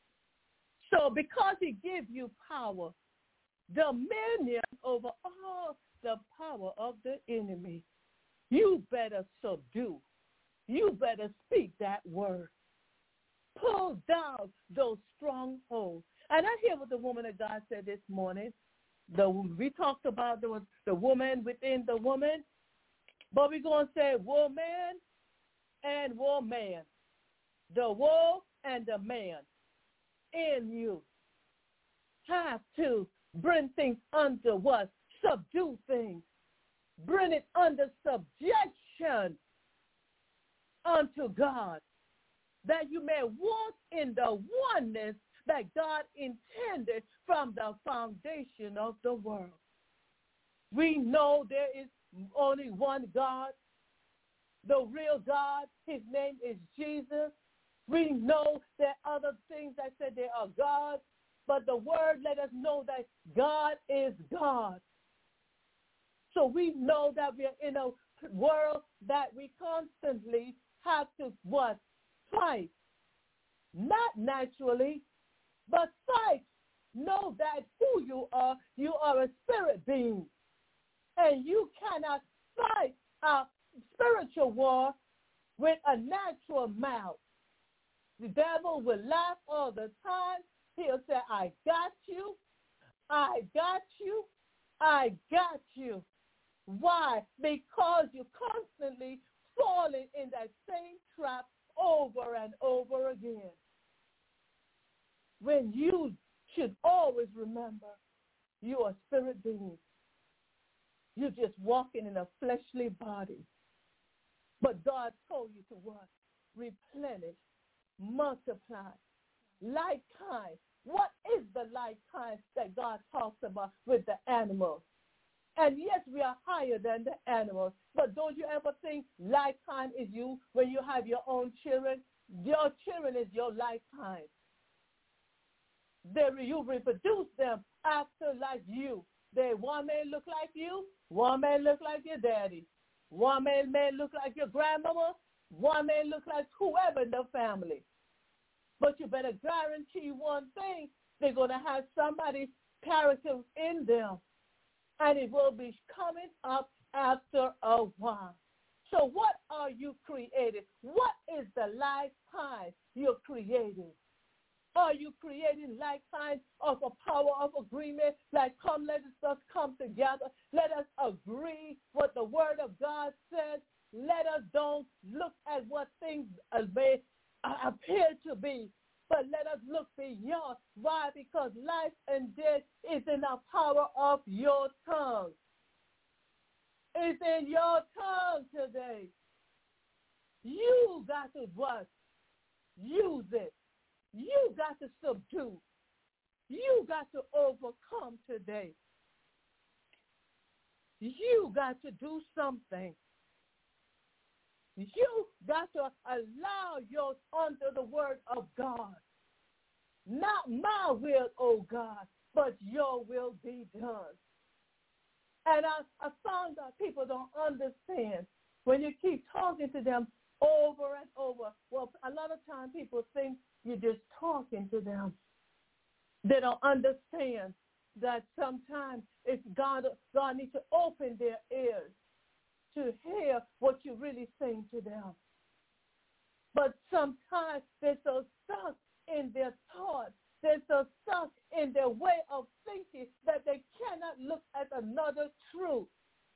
So because he gives you power, dominion over all the power of the enemy, you better subdue. You better speak that word. Pull down those strongholds. And I hear what the woman of God said this morning. The, we talked about the, the woman within the woman, but we're going to say woman and woman. The wolf and the man in you have to bring things under what? Subdue things. Bring it under subjection unto God, that you may walk in the oneness that God intended from the foundation of the world. We know there is only one God, the real God. His name is Jesus. We know there are other things that said they are gods, but the word let us know that God is God. So we know that we are in a world that we constantly have to what? Fight. Not naturally, but fight. Know that who you are, you are a spirit being. And you cannot fight a spiritual war with a natural mouth. The devil will laugh all the time. He'll say, I got you. I got you. I got you. Why? Because you're constantly falling in that same trap over and over again. When you should always remember you are a spirit being. You're just walking in a fleshly body. But God told you to what? Replenish, multiply, like kind. What is the like kind that God talks about with the animals? And yes, we are higher than the animals, but don't you ever think like kind is you when you have your own children? Your children is your like kind. They, you reproduce them after like you. They, one may look like you, one may look like your daddy, one may, may look like your grandmama, one may look like whoever in the family. But you better guarantee one thing, they're going to have somebody's character in them, and it will be coming up after a while. So what are you creating? What is the lifetime you're creating? Are you creating like kind of a power of agreement? Like, come, let us come together. Let us agree what the word of God says. Let us don't look at what things may appear to be, but let us look beyond. Why? Because life and death is in the power of your tongue. It's in your tongue today. You got to what? Use it. You got to subdue. You got to overcome today. You got to do something. You got to allow your under the word of God. Not my will, oh God, but your will be done. And I, I found that people don't understand when you keep talking to them over and over. Well, a lot of times people think you're just talking to them. They don't understand that sometimes it's God, God needs to open their ears to hear what you're really saying to them. But sometimes they're so stuck in their thoughts. They're so stuck in their way of thinking that they cannot look at another truth.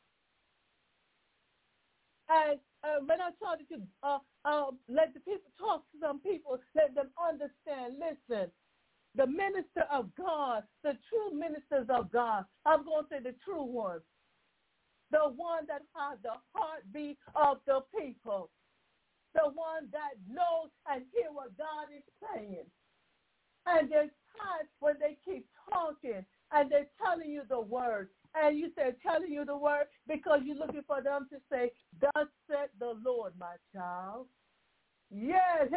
And uh, when I started to uh, uh, let the people talk to some people, let them understand, listen, the minister of God, the true ministers of God, I'm going to say the true ones, the one that has the heartbeat of the people, the one that knows and hears what God is saying. And there's times when they keep talking and they're telling you the word. And you say, telling you the word because you're looking for them to say, thus said the Lord, my child. Yes,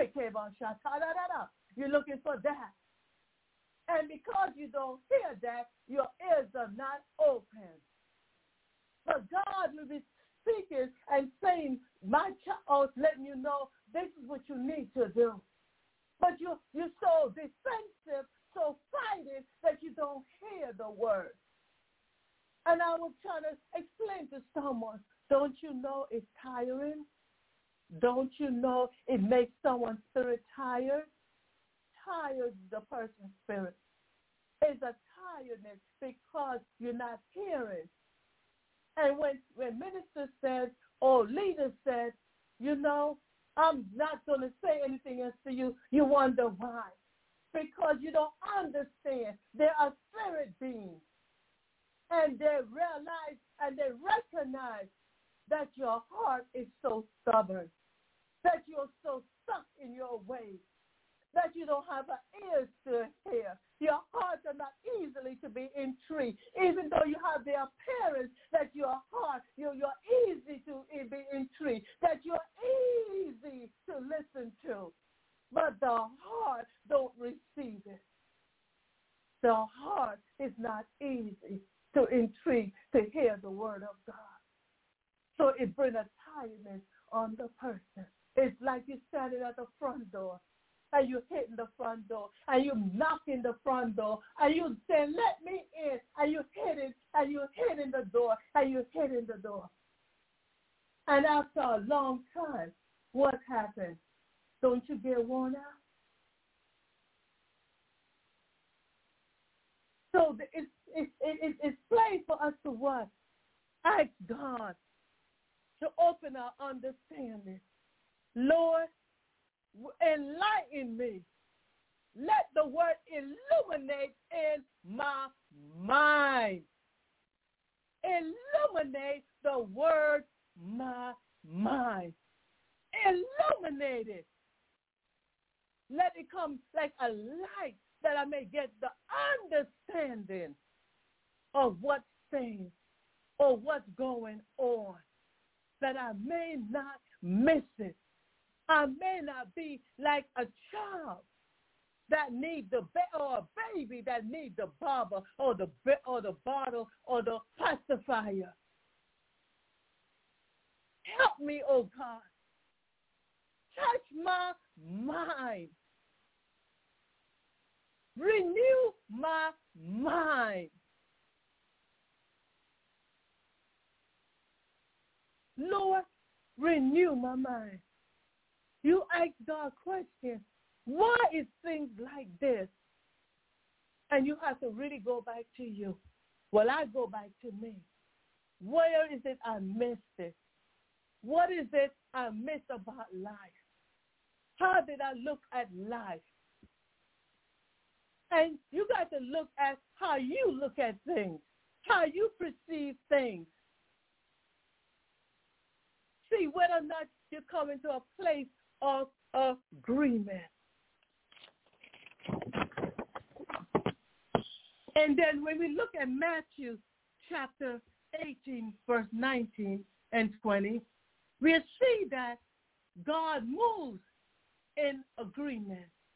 you're looking for that. And because you don't hear that, your ears are not open. But God will be speaking and saying, my child, letting you know this is what you need to do. But you, you're so defensive, so fighting that you don't hear the word. And I was trying to explain to someone, don't you know it's tiring? Don't you know it makes someone's spirit tired? Tired the person's spirit. It's a tiredness because you're not hearing. And when, when ministers said, or leaders said, you know, I'm not going to say anything else to you, you wonder why. Because you don't understand. They are spirit beings. And they realize and they recognize that your heart is so stubborn, that you're so stuck in your ways, that you don't have ears to hear. Your hearts are not easily to be intrigued, even though you have the appearance that your heart, you're, you're easy to be intrigued, that you're easy to listen to. But the heart don't receive it. The heart is not easy to intrigue, to hear the word of God. So it brings a tiredness on the person. It's like you're standing at the front door, and you're hitting the front door, and you're knocking the front door, and you're saying, let me in, and you're hitting, and you're hitting the door, and you're hitting the door. And after a long time, what happens? Don't you get worn out? So it's, it's, it's, it's plain for us to what? Ask God to open our understanding. Lord, enlighten me let the word illuminate in my mind. Illuminate the word my mind. Illuminate it. Let it come like a light that I may get the understanding of what's saying or what's going on, that I may not miss it. I may not be like a child that needs the ba- or a baby that needs the barber or the or the bottle or the pacifier. Help me, oh God. Touch my mind. Renew my mind. Lord, renew my mind. You ask God questions. Why is things like this? And you have to really go back to you. Well, I go back to me. Where is it I missed it? What is it I missed about life? How did I look at life? And you got to look at how you look at things, how you perceive things. See whether or not you come into a place of agreement. And then when we look at Matthew chapter eighteen, verse nineteen and twenty, we see that God moves in agreement.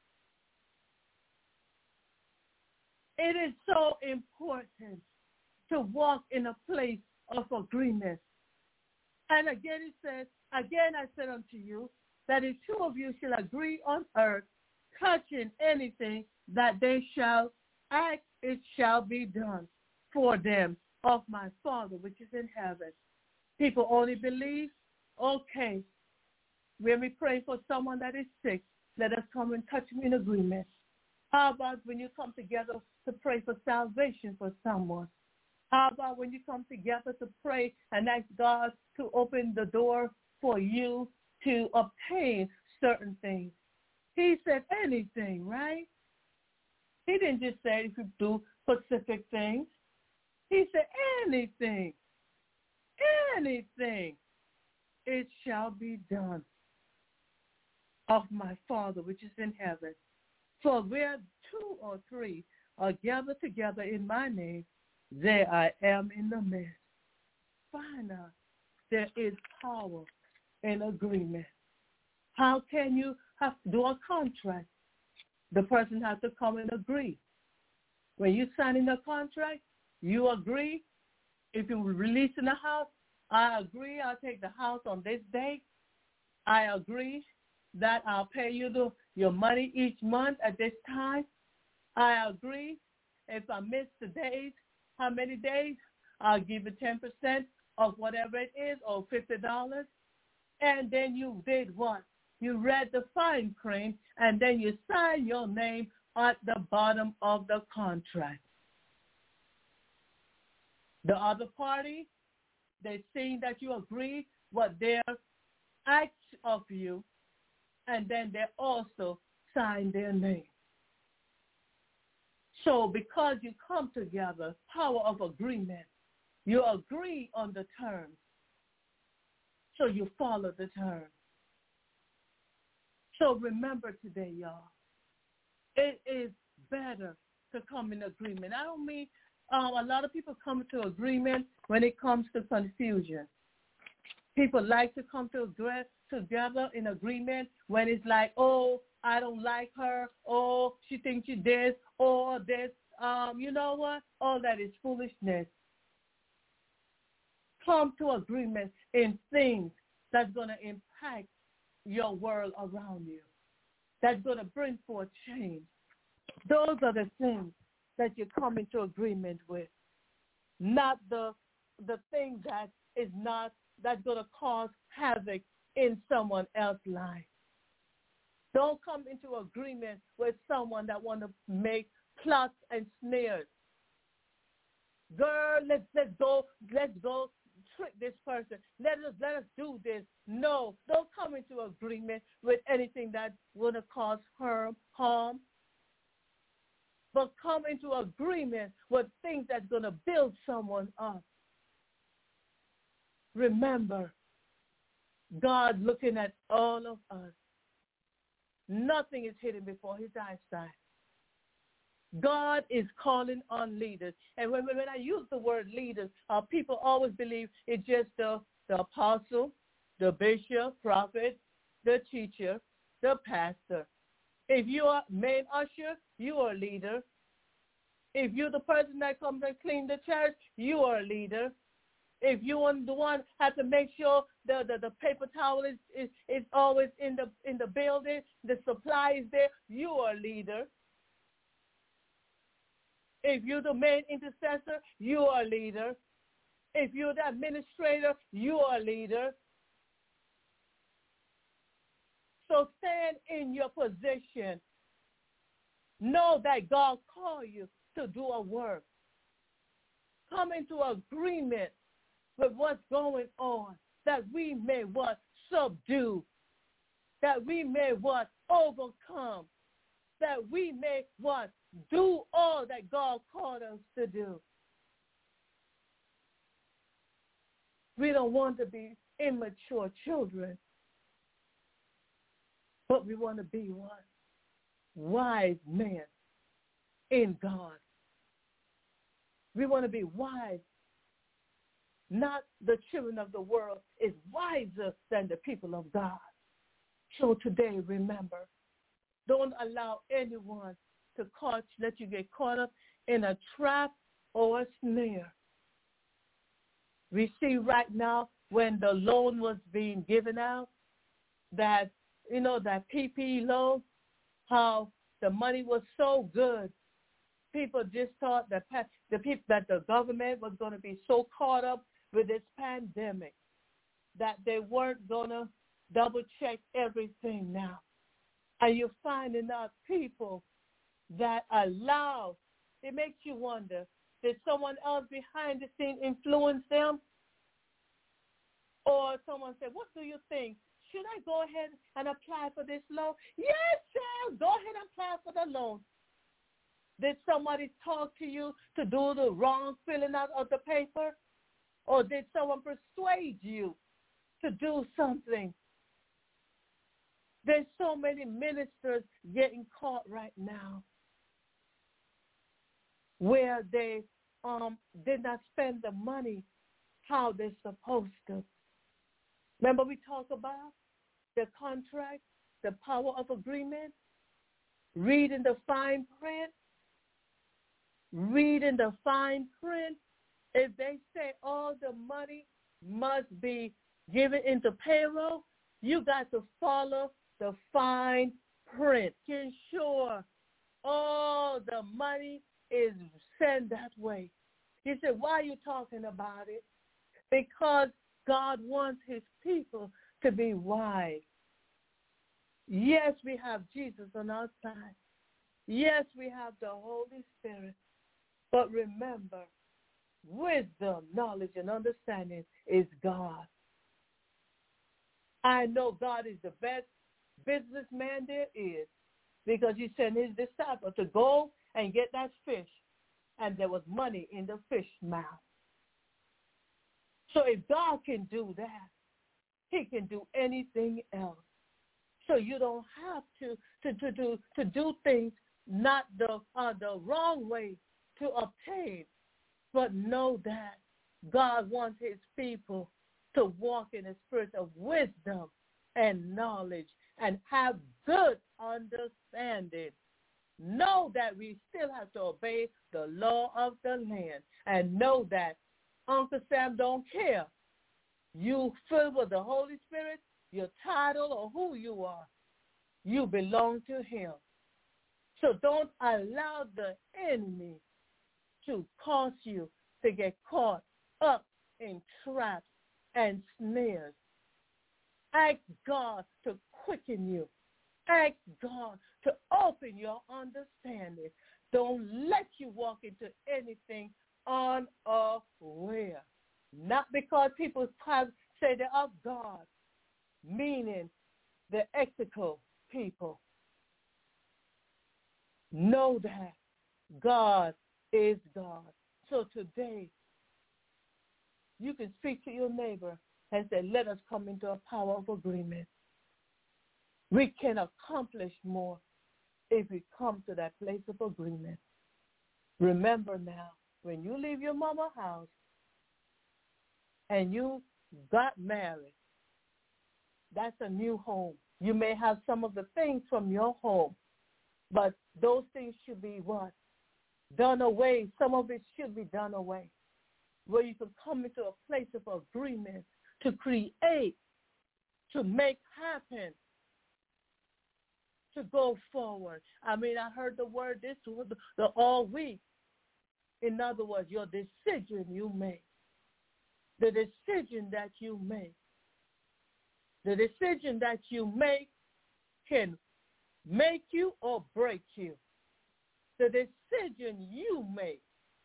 It is so important to walk in a place of agreement. And again it says, again I said unto you, that if two of you shall agree on earth, touching anything that they shall ask, it shall be done for them of my Father which is in heaven. People only believe, okay, when we pray for someone that is sick, let us come and touch them in agreement. How about when you come together to pray for salvation for someone? How about when you come together to pray and ask God to open the door for you to obtain certain things? He said anything, right? He didn't just say if you do specific things. He said anything, anything, it shall be done of my Father which is in heaven. For where two or three are gathered together in my name, there I am in the midst. Find out there is power in agreement. How can you have to do a contract? The person has to come and agree. When you sign in a contract, you agree. If you're releasing a house, I agree I'll take the house on this date. I agree that I'll pay you the, your money each month at this time. I agree if I miss the days, how many days, I'll give you ten percent of whatever it is, or fifty dollars. And then you did what? You read the fine print, and then you sign your name at the bottom of the contract. The other party, they see that you agree what they're asked of you, and then they also sign their name. So because you come together, power of agreement, you agree on the terms, so you follow the terms. So remember today, y'all, it is better to come in agreement. I don't mean um, a lot of people come to agreement when it comes to confusion. People like to come to agree, together in agreement when it's like, oh, I don't like her, oh, she thinks you this, or this. Um, you know what? All that is foolishness. Come to agreement in things that's going to impact your world around you, that's going to bring forth change. Those are the things that you come into agreement with, not the the thing that is not, that's going to cause havoc in someone else's life. Don't come into agreement with someone that want to make plots and smears. Girl, let's let's go, let's go trick this person. Let us let us do this. No, don't come into agreement with anything that would cause harm, harm but come into agreement with things that's going to build someone up. Remember, God looking at all of us. Nothing is hidden before his eyesight. God is calling on leaders. And when, when I use the word leaders, uh, people always believe it's just the, the apostle, the bishop, prophet, the teacher, the pastor. If you are main usher, you are a leader. If you're the person that comes and clean the church, you are a leader. If you are the one have to make sure the, the, the paper towel is, is, is always in the in the building, the supply is there, you are a leader. If you're the main intercessor, you are a leader. If you're the administrator, you are a leader. So stand in your position. Know that God called you to do a work. Come into agreement with what's going on, that we may what? Subdue. That we may what? Overcome. That we may what? Do all that God called us to do. We don't want to be immature children, but we want to be what? Wise men in God. We want to be wise. Not the children of the world is wiser than the people of God. So today, remember, don't allow anyone to caught, let you get caught up in a trap or a snare. We see right now when the loan was being given out, that, you know, that P P E loan, how the money was so good. People just thought that the people, that the government was going to be so caught up with this pandemic that they weren't going to double check everything now. And you're finding out people that allow, it makes you wonder, did someone else behind the scene influence them? Or someone said, what do you think? Should I go ahead and apply for this loan? Yes, sir, go ahead and apply for the loan. Did somebody talk to you to do the wrong filling out of the paper? Or did someone persuade you to do something? There's so many ministers getting caught right now where they um, did not spend the money how they're supposed to. Remember we talked about the contract, the power of agreement, reading the fine print, reading the fine print. If they say all the money must be given into payroll, you got to follow the fine print. Ensure all the money is sent that way. He said, why are you talking about it? Because God wants his people to be wise. Yes, we have Jesus on our side. Yes, we have the Holy Spirit. But remember, wisdom, knowledge, and understanding is God. I know God is the best businessman there is, because he sent his disciples to go and get that fish, and there was money in the fish mouth. So if God can do that, he can do anything else. So you don't have to to, to do to do things not the uh, the wrong way to obtain, but know that God wants his people to walk in a spirit of wisdom and knowledge and have good understanding. Know that we still have to obey the law of the land, and know that Uncle Sam don't care. You filled with the Holy Spirit, your title or who you are, you belong to him. So don't allow the enemy to cause you to get caught up in traps and snares. Ask God to quicken you. Ask God to open your understanding. Don't let you walk into anything unaware. Not because people have, say they're of God, meaning the ethical people. Know that God is God. So today, you can speak to your neighbor and say, let us come into a power of agreement. We can accomplish more if we come to that place of agreement. Remember now, when you leave your mama's house and you got married, that's a new home. You may have some of the things from your home, but those things should be what? Done away. Some of it should be done away, where you can come into a place of agreement to create, to make happen, to go forward. I mean, I heard the word this the, the all week. In other words, your decision you make, the decision that you make, the decision that you make can make you or break you. The decision you make,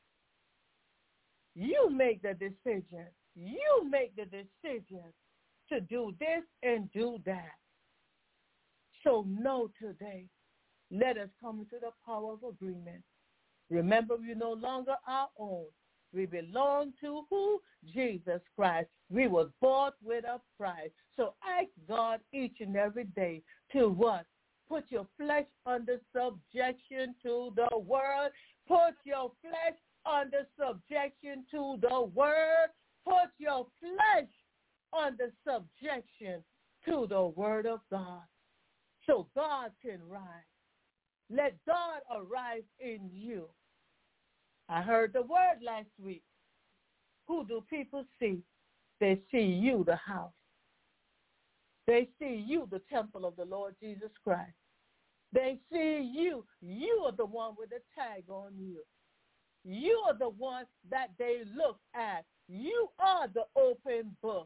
you make the decision. You make the decision to do this and do that. So know today, let us come into the power of agreement. Remember, we're no longer our own. We belong to who? Jesus Christ. We were bought with a price. So ask God each and every day to what? Put your flesh under subjection to the word. Put your flesh under subjection to the word. Put your flesh under subjection to the word of God. So God can rise. Let God arise in you. I heard the word last week. Who do people see? They see you, the house. They see you, the temple of the Lord Jesus Christ. They see you. You are the one with the tag on you. You are the one that they look at. You are the open book.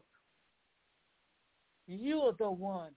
You are the one.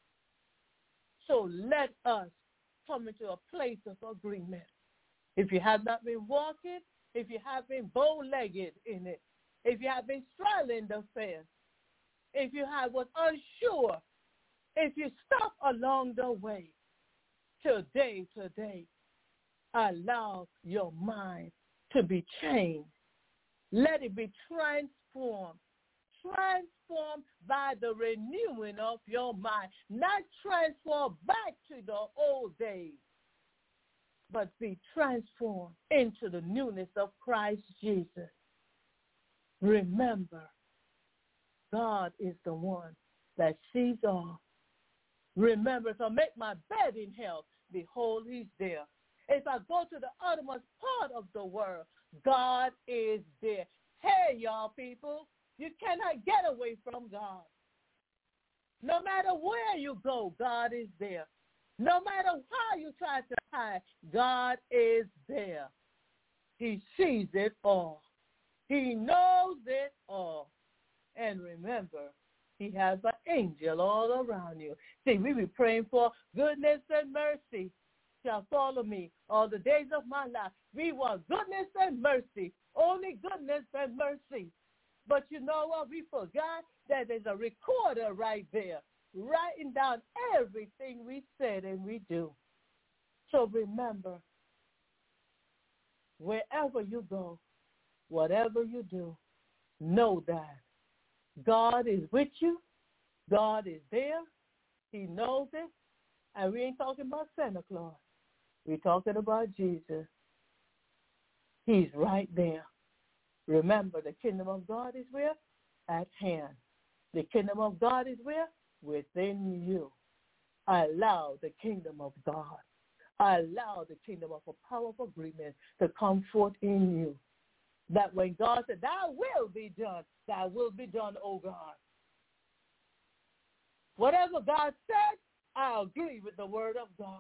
So let us come into a place of agreement. If you have not been walking, if you have been bow-legged in it, if you have been straddling the fence, if you have was unsure, if you stop along the way, today, today, allow your mind to be changed. Let it be transformed. Transformed by the renewing of your mind. Not transformed back to the old days, but be transformed into the newness of Christ Jesus. Remember, God is the one that sees all. Remember, if I make my bed in hell, behold, he's there. If I go to the uttermost part of the world, God is there. Hey, y'all people, you cannot get away from God. No matter where you go, God is there. No matter how you try to hide, God is there. He sees it all. He knows it all. And remember, he has an angel all around you. See, we be praying for goodness and mercy shall follow me all the days of my life. We want goodness and mercy, only goodness and mercy. But you know what? We forgot that there's a recorder right there, writing down everything we said and we do. So remember, wherever you go, whatever you do, know that God is with you. God is there. He knows it. And we ain't talking about Santa Claus. We're talking about Jesus. He's right there. Remember, the kingdom of God is where? At hand. The kingdom of God is where? Within you. Allow the kingdom of God. Allow the kingdom of a power of agreement to come forth in you. That when God said, thy will be done, thy will be done, O God. Whatever God said, I agree with the word of God.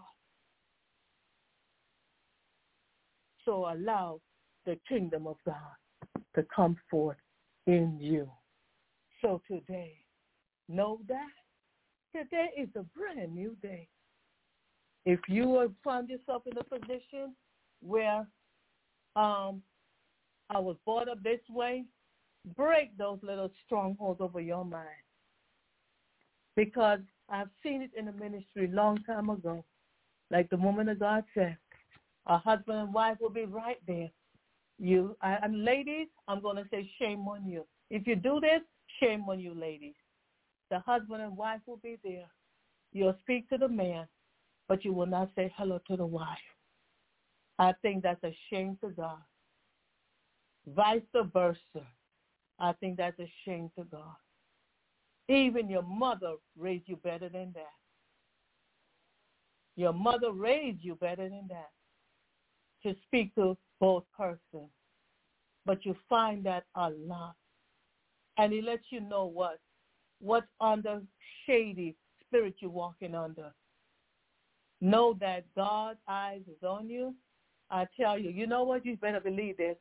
So allow the kingdom of God to come forth in you. So today, know that today is a brand new day. If you have found yourself in a position where um, I was brought up this way, break those little strongholds over your mind. Because I've seen it in the ministry a long time ago. Like the woman of God said, A husband and wife will be right there. You and ladies, I'm going to say shame on you. If you do this, shame on you, ladies. The husband and wife will be there. You'll speak to the man, but you will not say hello to the wife. I think that's a shame to God. Vice versa. I think that's a shame to God. Even your mother raised you better than that. Your mother raised you better than that, to speak to both persons. But you find that a lot. And he lets you know what, what's under shady spirit you're walking under. Know that God's eyes is on you. I tell you, you know what? You better believe this.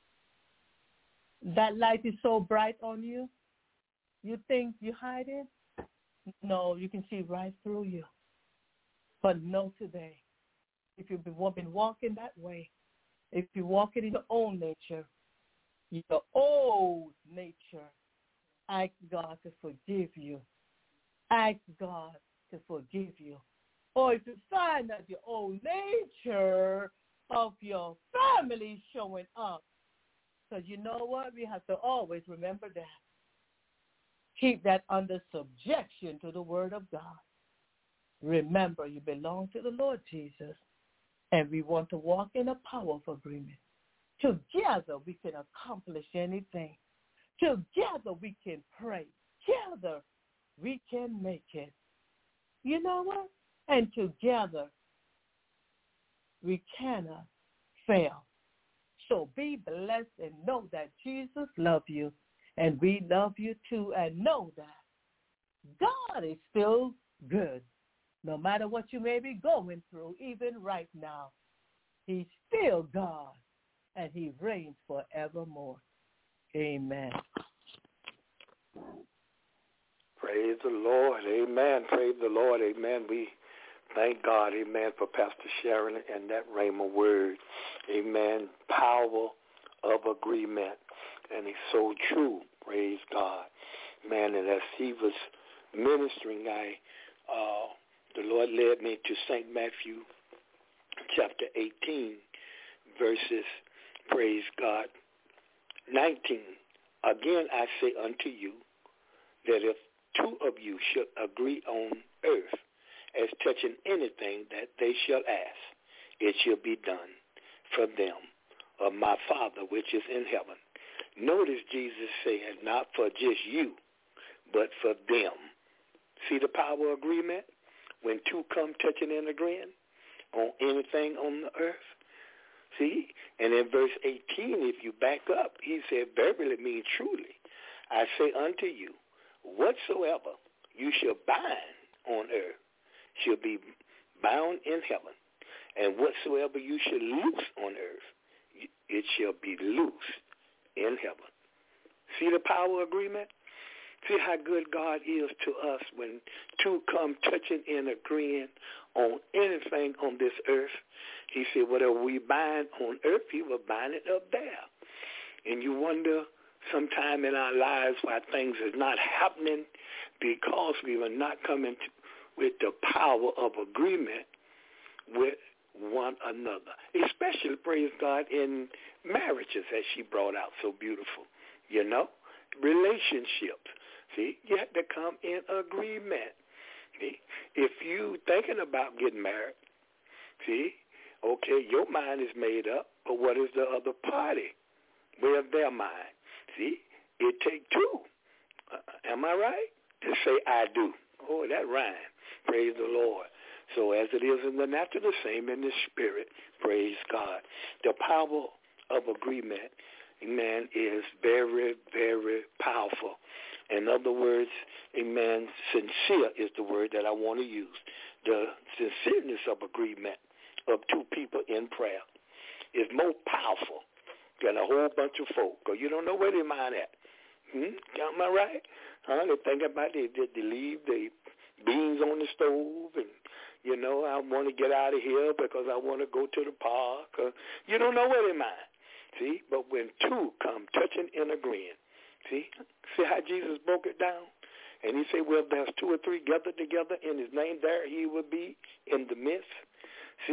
That light is so bright on you. You think you hide it? No, you can see right through you. But know today, if you've been walking that way, if you're walking in your own nature, your old nature, ask God to forgive you. Ask God to forgive you. Or if you find that your old nature of your family showing up, because you know what? We have to always remember that. Keep that under subjection to the word of God. Remember, you belong to the Lord Jesus, and we want to walk in a powerful agreement. Together, we can accomplish anything. Together, we can pray. Together, we can make it. You know what? And together, we cannot fail. So be blessed and know that Jesus loves you, and we love you too, and know that God is still good. No matter what you may be going through, even right now, he's still God, and he reigns forevermore. Amen. Praise the Lord. Amen. Praise the Lord. Amen. We thank God, amen, for Pastor Sharon and that rhema word. Amen. Power of agreement. And it's so true. Praise God. Man, and as he was ministering, I, uh, the Lord led me to Saint Matthew chapter eighteen, verses, praise God, nineteen. Again, I say unto you that if two of you should agree on earth as touching anything that they shall ask, it shall be done for them of my Father which is in heaven. Notice Jesus said, not for just you, but for them. See the power of agreement? When two come touching and agreeing on anything on the earth. See? And in verse eighteen, if you back up, he said, verily means truly, I say unto you, whatsoever you shall bind on earth shall be bound in heaven, and whatsoever you shall loose on earth, it shall be loosed in heaven. See the power of agreement? See how good God is to us when two come touching and agreeing on anything on this earth. He said, whatever we bind on earth, he will bind it up there. And you wonder sometime in our lives why things is not happening, because we were not coming to, with the power of agreement with one another. Especially, praise God, in marriages, as she brought out so beautiful. You know, relationships. See, you have to come in agreement. See, if you thinking about getting married, see, okay, your mind is made up, but what is the other party? Where's their mind? See, it take two. Uh, am I right? To say I do. Oh, that rhyme. Praise the Lord. So as it is in the natural, the same in the spirit. Praise God. The power of agreement, amen, is very, very powerful. In other words, amen, sincere is the word that I want to use. The sincereness of agreement of two people in prayer is more powerful than a whole bunch of folk, because you don't know where their mind at. Hmm? Am I right? Huh? They think about it. They, they leave the beans on the stove, and, you know, I want to get out of here because I want to go to the park. Or, you don't know where their mind. See? But when two come touching and agreeing, see? See how Jesus broke it down? And he said, well, there's two or three gathered together in his name, there he will be in the midst. See?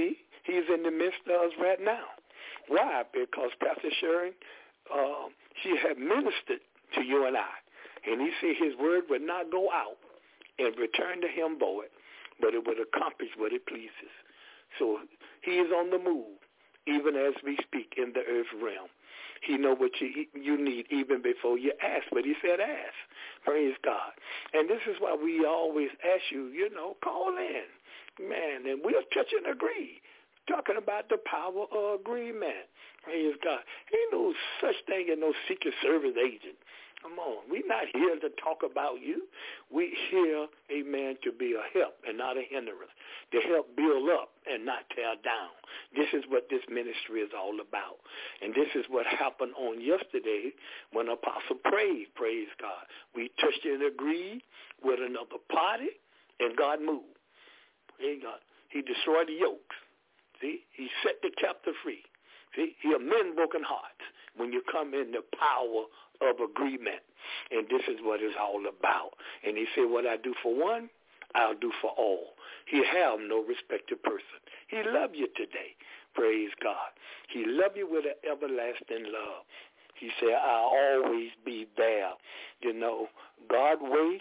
He's in the midst of us right now. Why? Because Pastor Sharon, uh, she had ministered to you and I. And he said his word would not go out and return to him void, but it would accomplish what it pleases. So he is on the move, even as we speak in the earth realm. He know what you you need even before you ask, but he said ask. Praise God. And this is why we always ask you, you know, call in, man, and we'll touch and agree. Talking about the power of agreement. Praise God. Ain't no such thing as no Secret Service agent. Come on. We're not here to talk about you. We're here, amen, to be a help and not a hindrance, to help build up and not tear down. This is what this ministry is all about. And this is what happened on yesterday when Apostle prayed, praise God. We touched and agreed with another party, and God moved. Praise God. He destroyed the yokes. See, he set the captive free. See, he amends broken hearts when you come in the power of agreement. And this is what it's all about. And he said, what I do for one, I'll do for all. He have no respect to person. He love you today. Praise God. He love you with an everlasting love. He said, I'll always be there. You know, God's way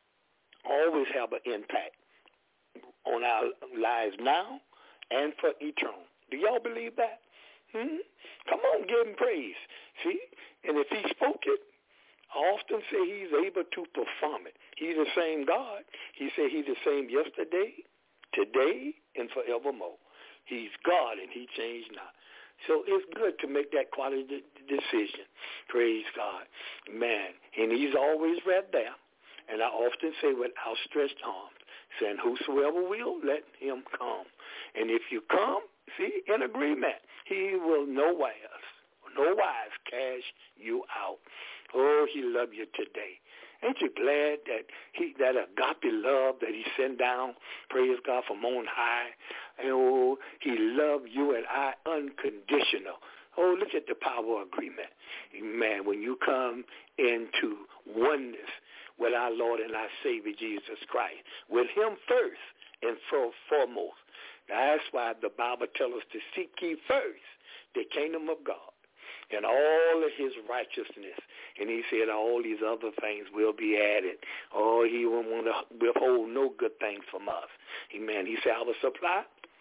always have an impact on our lives now and for eternal. Do y'all believe that? Hmm? Come on, give him praise. See? And if he spoke it, I often say he's able to perform it. He's the same God. He said he's the same yesterday, today, and forevermore. He's God, and he changed not. So it's good to make that quality decision. Praise God. Man, and he's always right there. And I often say with outstretched arms, saying, whosoever will, let him come. And if you come, see, in agreement, he will no wise, no wise cash you out. Oh, he love you today. Ain't you glad that he that agape love that he sent down, praise God, from on high? And oh, he loved you and I unconditional. Oh, look at the power of agreement. Man, when you come into oneness with our Lord and our Savior Jesus Christ, with him first and for foremost. That's why the Bible tells us to seek ye first the kingdom of God and all of his righteousness. And he said all these other things will be added. Oh, he won't want to withhold no good things from us. Amen. He said I will supply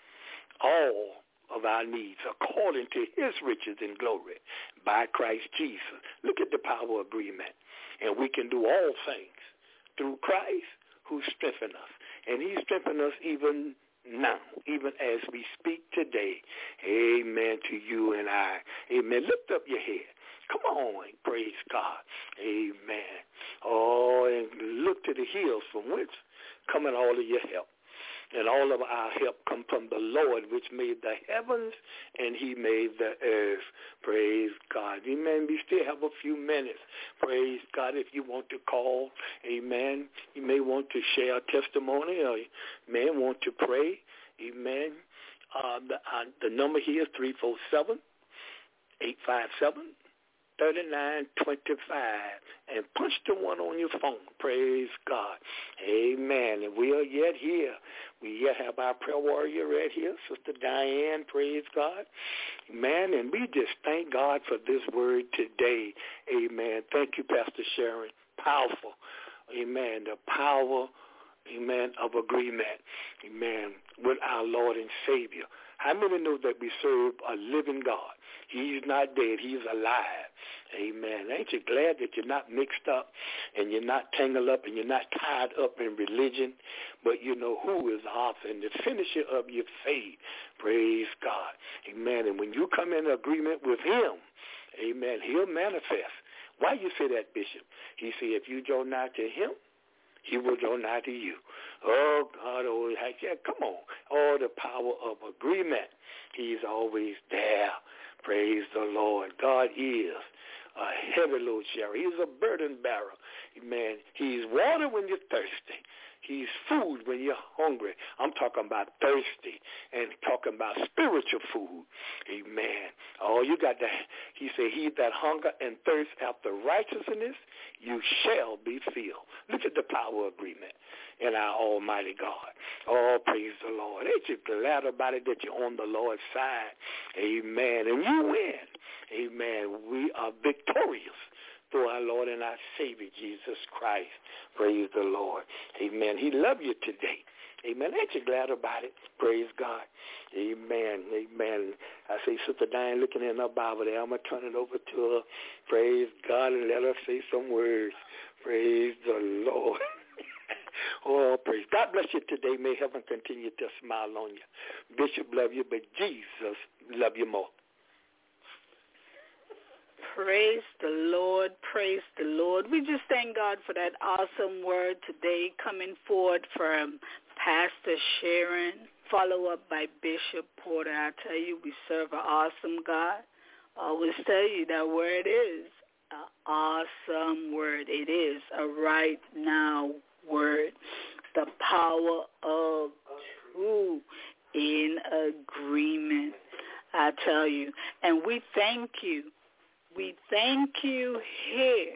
all of our needs according to his riches and glory by Christ Jesus. Look at the power of agreement. And we can do all things through Christ who strengthens us. And he strengthens us even now, even as we speak today. Amen to you and I. Amen. Lift up your head. Come on, praise God. Amen. Oh, and look to the hills from which cometh all of your help. And all of our help come from the Lord, which made the heavens, and he made the earth. Praise God. Amen. We still have a few minutes. Praise God. If you want to call, amen. You may want to share a testimony, or you may want to pray. Amen. Uh, the, uh, the number here is three four seven, eight five seven, thirty-nine twenty-five, and punch the one on your phone. Praise God. Amen. And we are yet here. We yet have our prayer warrior right here, Sister Diane. Praise God. Amen. And we just thank God for this word today. Amen. Thank you, Pastor Sharon. Powerful. Amen. The power, amen, of agreement. Amen. With our Lord and Savior. How many know that we serve a living God? He's not dead. He's alive. Amen. Ain't you glad that you're not mixed up and you're not tangled up and you're not tied up in religion, but you know who is the author and the finisher of your faith. Praise God. Amen. And when you come in agreement with him, amen, he'll manifest. Why you say that, Bishop? He said, if you draw nigh to him, he will draw nigh to you. Oh, God, oh, yeah, come on. Oh, the power of agreement. He's always there. Praise the Lord. God is a heavy load sharer. He's a burden bearer. Man, he's water when you're thirsty. He's food when you're hungry. I'm talking about thirsty and talking about spiritual food. Amen. Oh, you got that. He said, he that hunger and thirst after righteousness, you shall be filled. Look at the power agreement in our Almighty God. Oh, praise the Lord. Ain't you glad about it that you're on the Lord's side? Amen. And you win. Amen. We are victorious through our Lord and our Savior, Jesus Christ. Praise the Lord. Amen. He loves you today. Amen. Ain't you glad about it? Praise God. Amen. Amen. I say, Sister Diane, looking in her Bible there, I'm going to turn it over to her. Praise God, and let her say some words. Praise the Lord. Oh, praise. God bless you today. May heaven continue to smile on you. Bishop love you, but Jesus love you more. Praise the Lord. Praise the Lord. We just thank God for that awesome word today coming forward from Pastor Sharon, follow up by Bishop Porter. I tell you, we serve an awesome God. I always tell you that word is an awesome word. It is a right now word. The power of two in agreement, I tell you. And we thank you. We thank you here.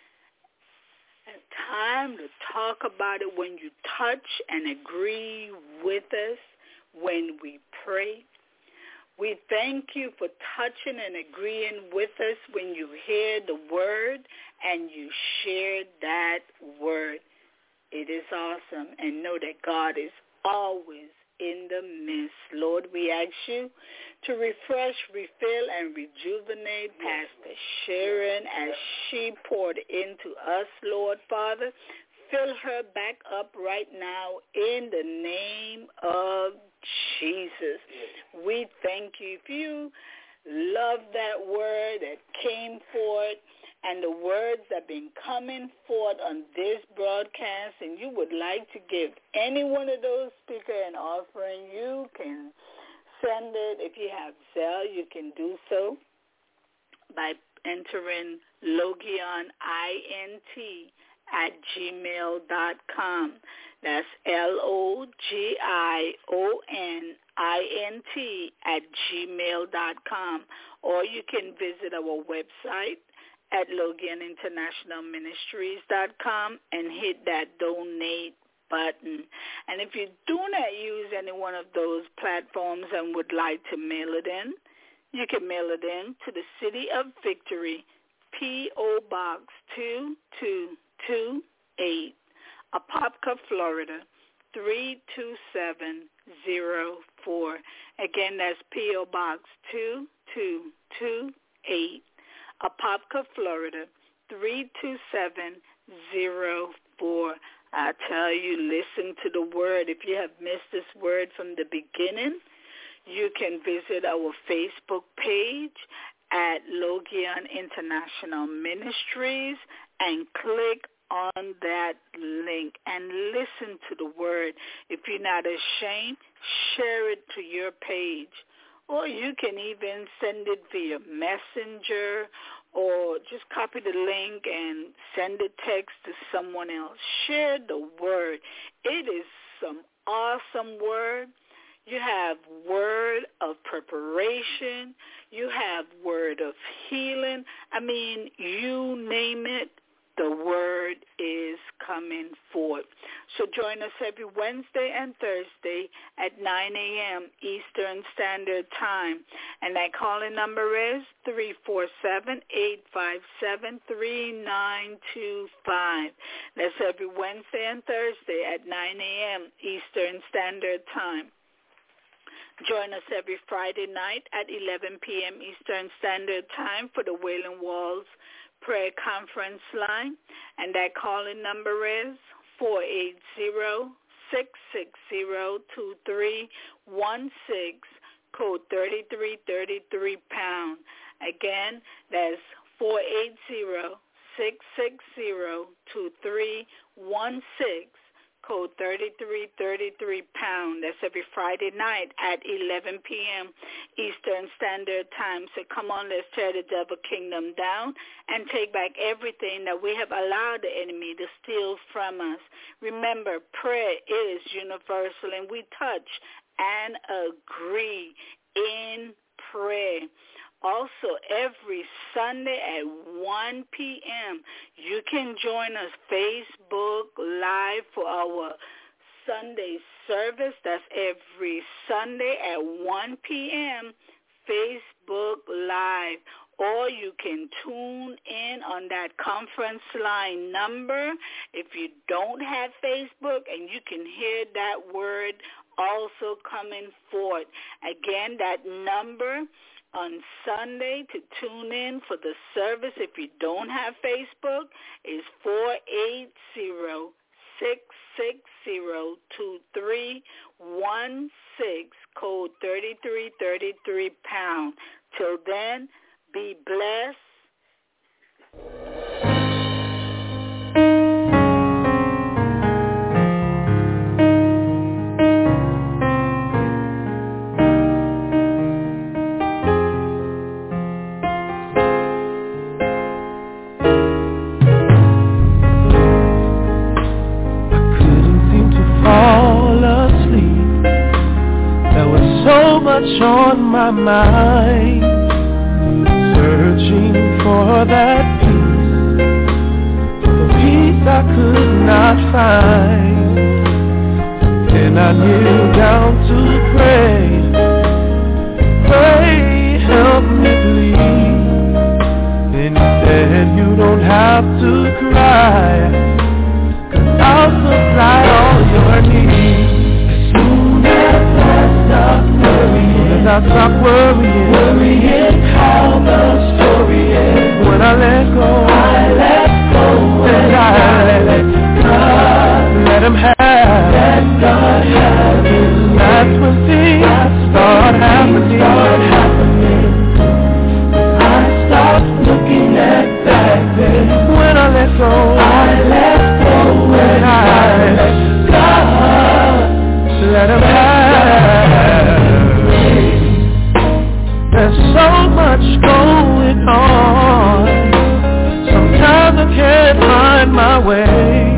A time to talk about it when you touch and agree with us when we pray. We thank you for touching and agreeing with us when you hear the word and you share that word. It is awesome. And know that God is always in the midst. Lord, we ask you to refresh, refill, and rejuvenate Pastor Sharon as she poured into us, Lord Father. Fill her back up right now in the name of Jesus. We thank you. If you love that word that came forth and the words that have been coming forth on this broadcast, and you would like to give any one of those speakers an offering, you can send it. If you have Zelle, you can do so by entering Logion, I N T, at gmail dot com. That's L O G I O N I N T at gmail dot com. Or you can visit our website at Logion International Ministries dot com and hit that donate button. And if you do not use any one of those platforms and would like to mail it in, you can mail it in to the City of Victory, P O. Box two two two eight, Apopka, Florida, three two seven zero four. Again, that's P O. Box two two two eight, Apopka, Florida, three two seven zero four. I tell you, listen to the word. If you have missed this word from the beginning, you can visit our Facebook page at Logion International Ministries and click on that link and listen to the word. If you're not ashamed, share it to your page. Or you can even send it via messenger, or just copy the link and send a text to someone else. Share the word. It is some awesome word. You have word of preparation. You have word of healing. I mean, you name it, the word is coming forth. So join us every Wednesday and Thursday at nine a.m. Eastern Standard Time. And that calling number is three four seven, eight five seven, three nine two five. That's every Wednesday and Thursday at nine a.m. Eastern Standard Time. Join us every Friday night at eleven p.m. Eastern Standard Time for the Wailing Walls Prayer Conference line, and that calling number is four eight zero, six six zero, two three one six, code thirty-three thirty-three pound. Again, that's four eight zero, six six zero, two three one six, code thirty-three thirty-three pound. That's every Friday night at eleven p.m. Eastern Standard Time. So come on, let's tear the devil kingdom down and take back everything that we have allowed the enemy to steal from us. Remember, prayer is universal, and we touch and agree in prayer. Also, every Sunday at one p.m., you can join us Facebook Live for our Sunday service. That's every Sunday at one p.m., Facebook Live. Or you can tune in on that conference line number if you don't have Facebook, and you can hear that word also coming forth. Again, that number on Sunday to tune in for the service, if you don't have Facebook, is four eight zero, six six zero, two three one six, code thirty-three thirty-three pound. Till then, be blessed. On my mind, searching for that peace, the peace I could not find. Then I kneel down to pray, pray, help me please. Then he said, you don't have to cry, 'cause I'll supply all your needs. As soon as I stop worrying, as I stop worrying, worrying how the story ends. When I let go, I let go, and I let God, let Him have, let God have His. That's when things start happening. Start happening. I stop looking at back then. When I let go, I let go, and I let God, let Him have. There's so much going on, sometimes I can't find my way.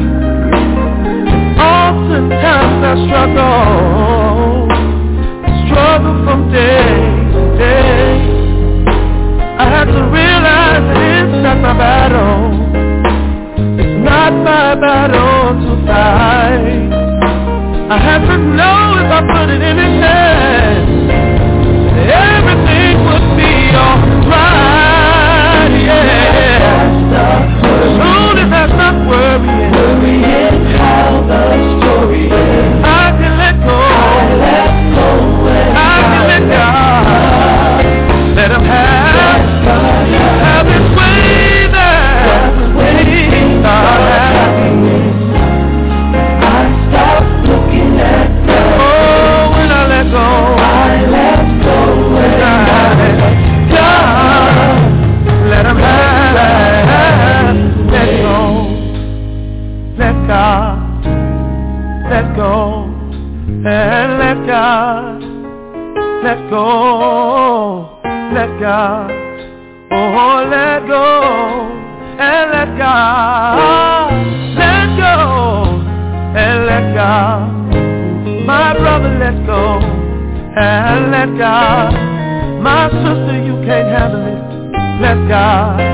Oftentimes I struggle, struggle from day to day. I have to realize it's not my battle, it's not my battle to fight. I have to know if I put it in His hands, everything would be alright, yeah. As soon as I stop worrying, worrying how the story ends, I can let go, I let go, I can let God, let Him have, have His way there, when start happening. I stop looking at God. Oh, when I let go, I let go, and I God, let Him have, let go, let God, let go, and let God, let go, let God, oh, let go, and let God, let go, and let God, my brother, let go, and let God, my sister, you can't handle it, let God,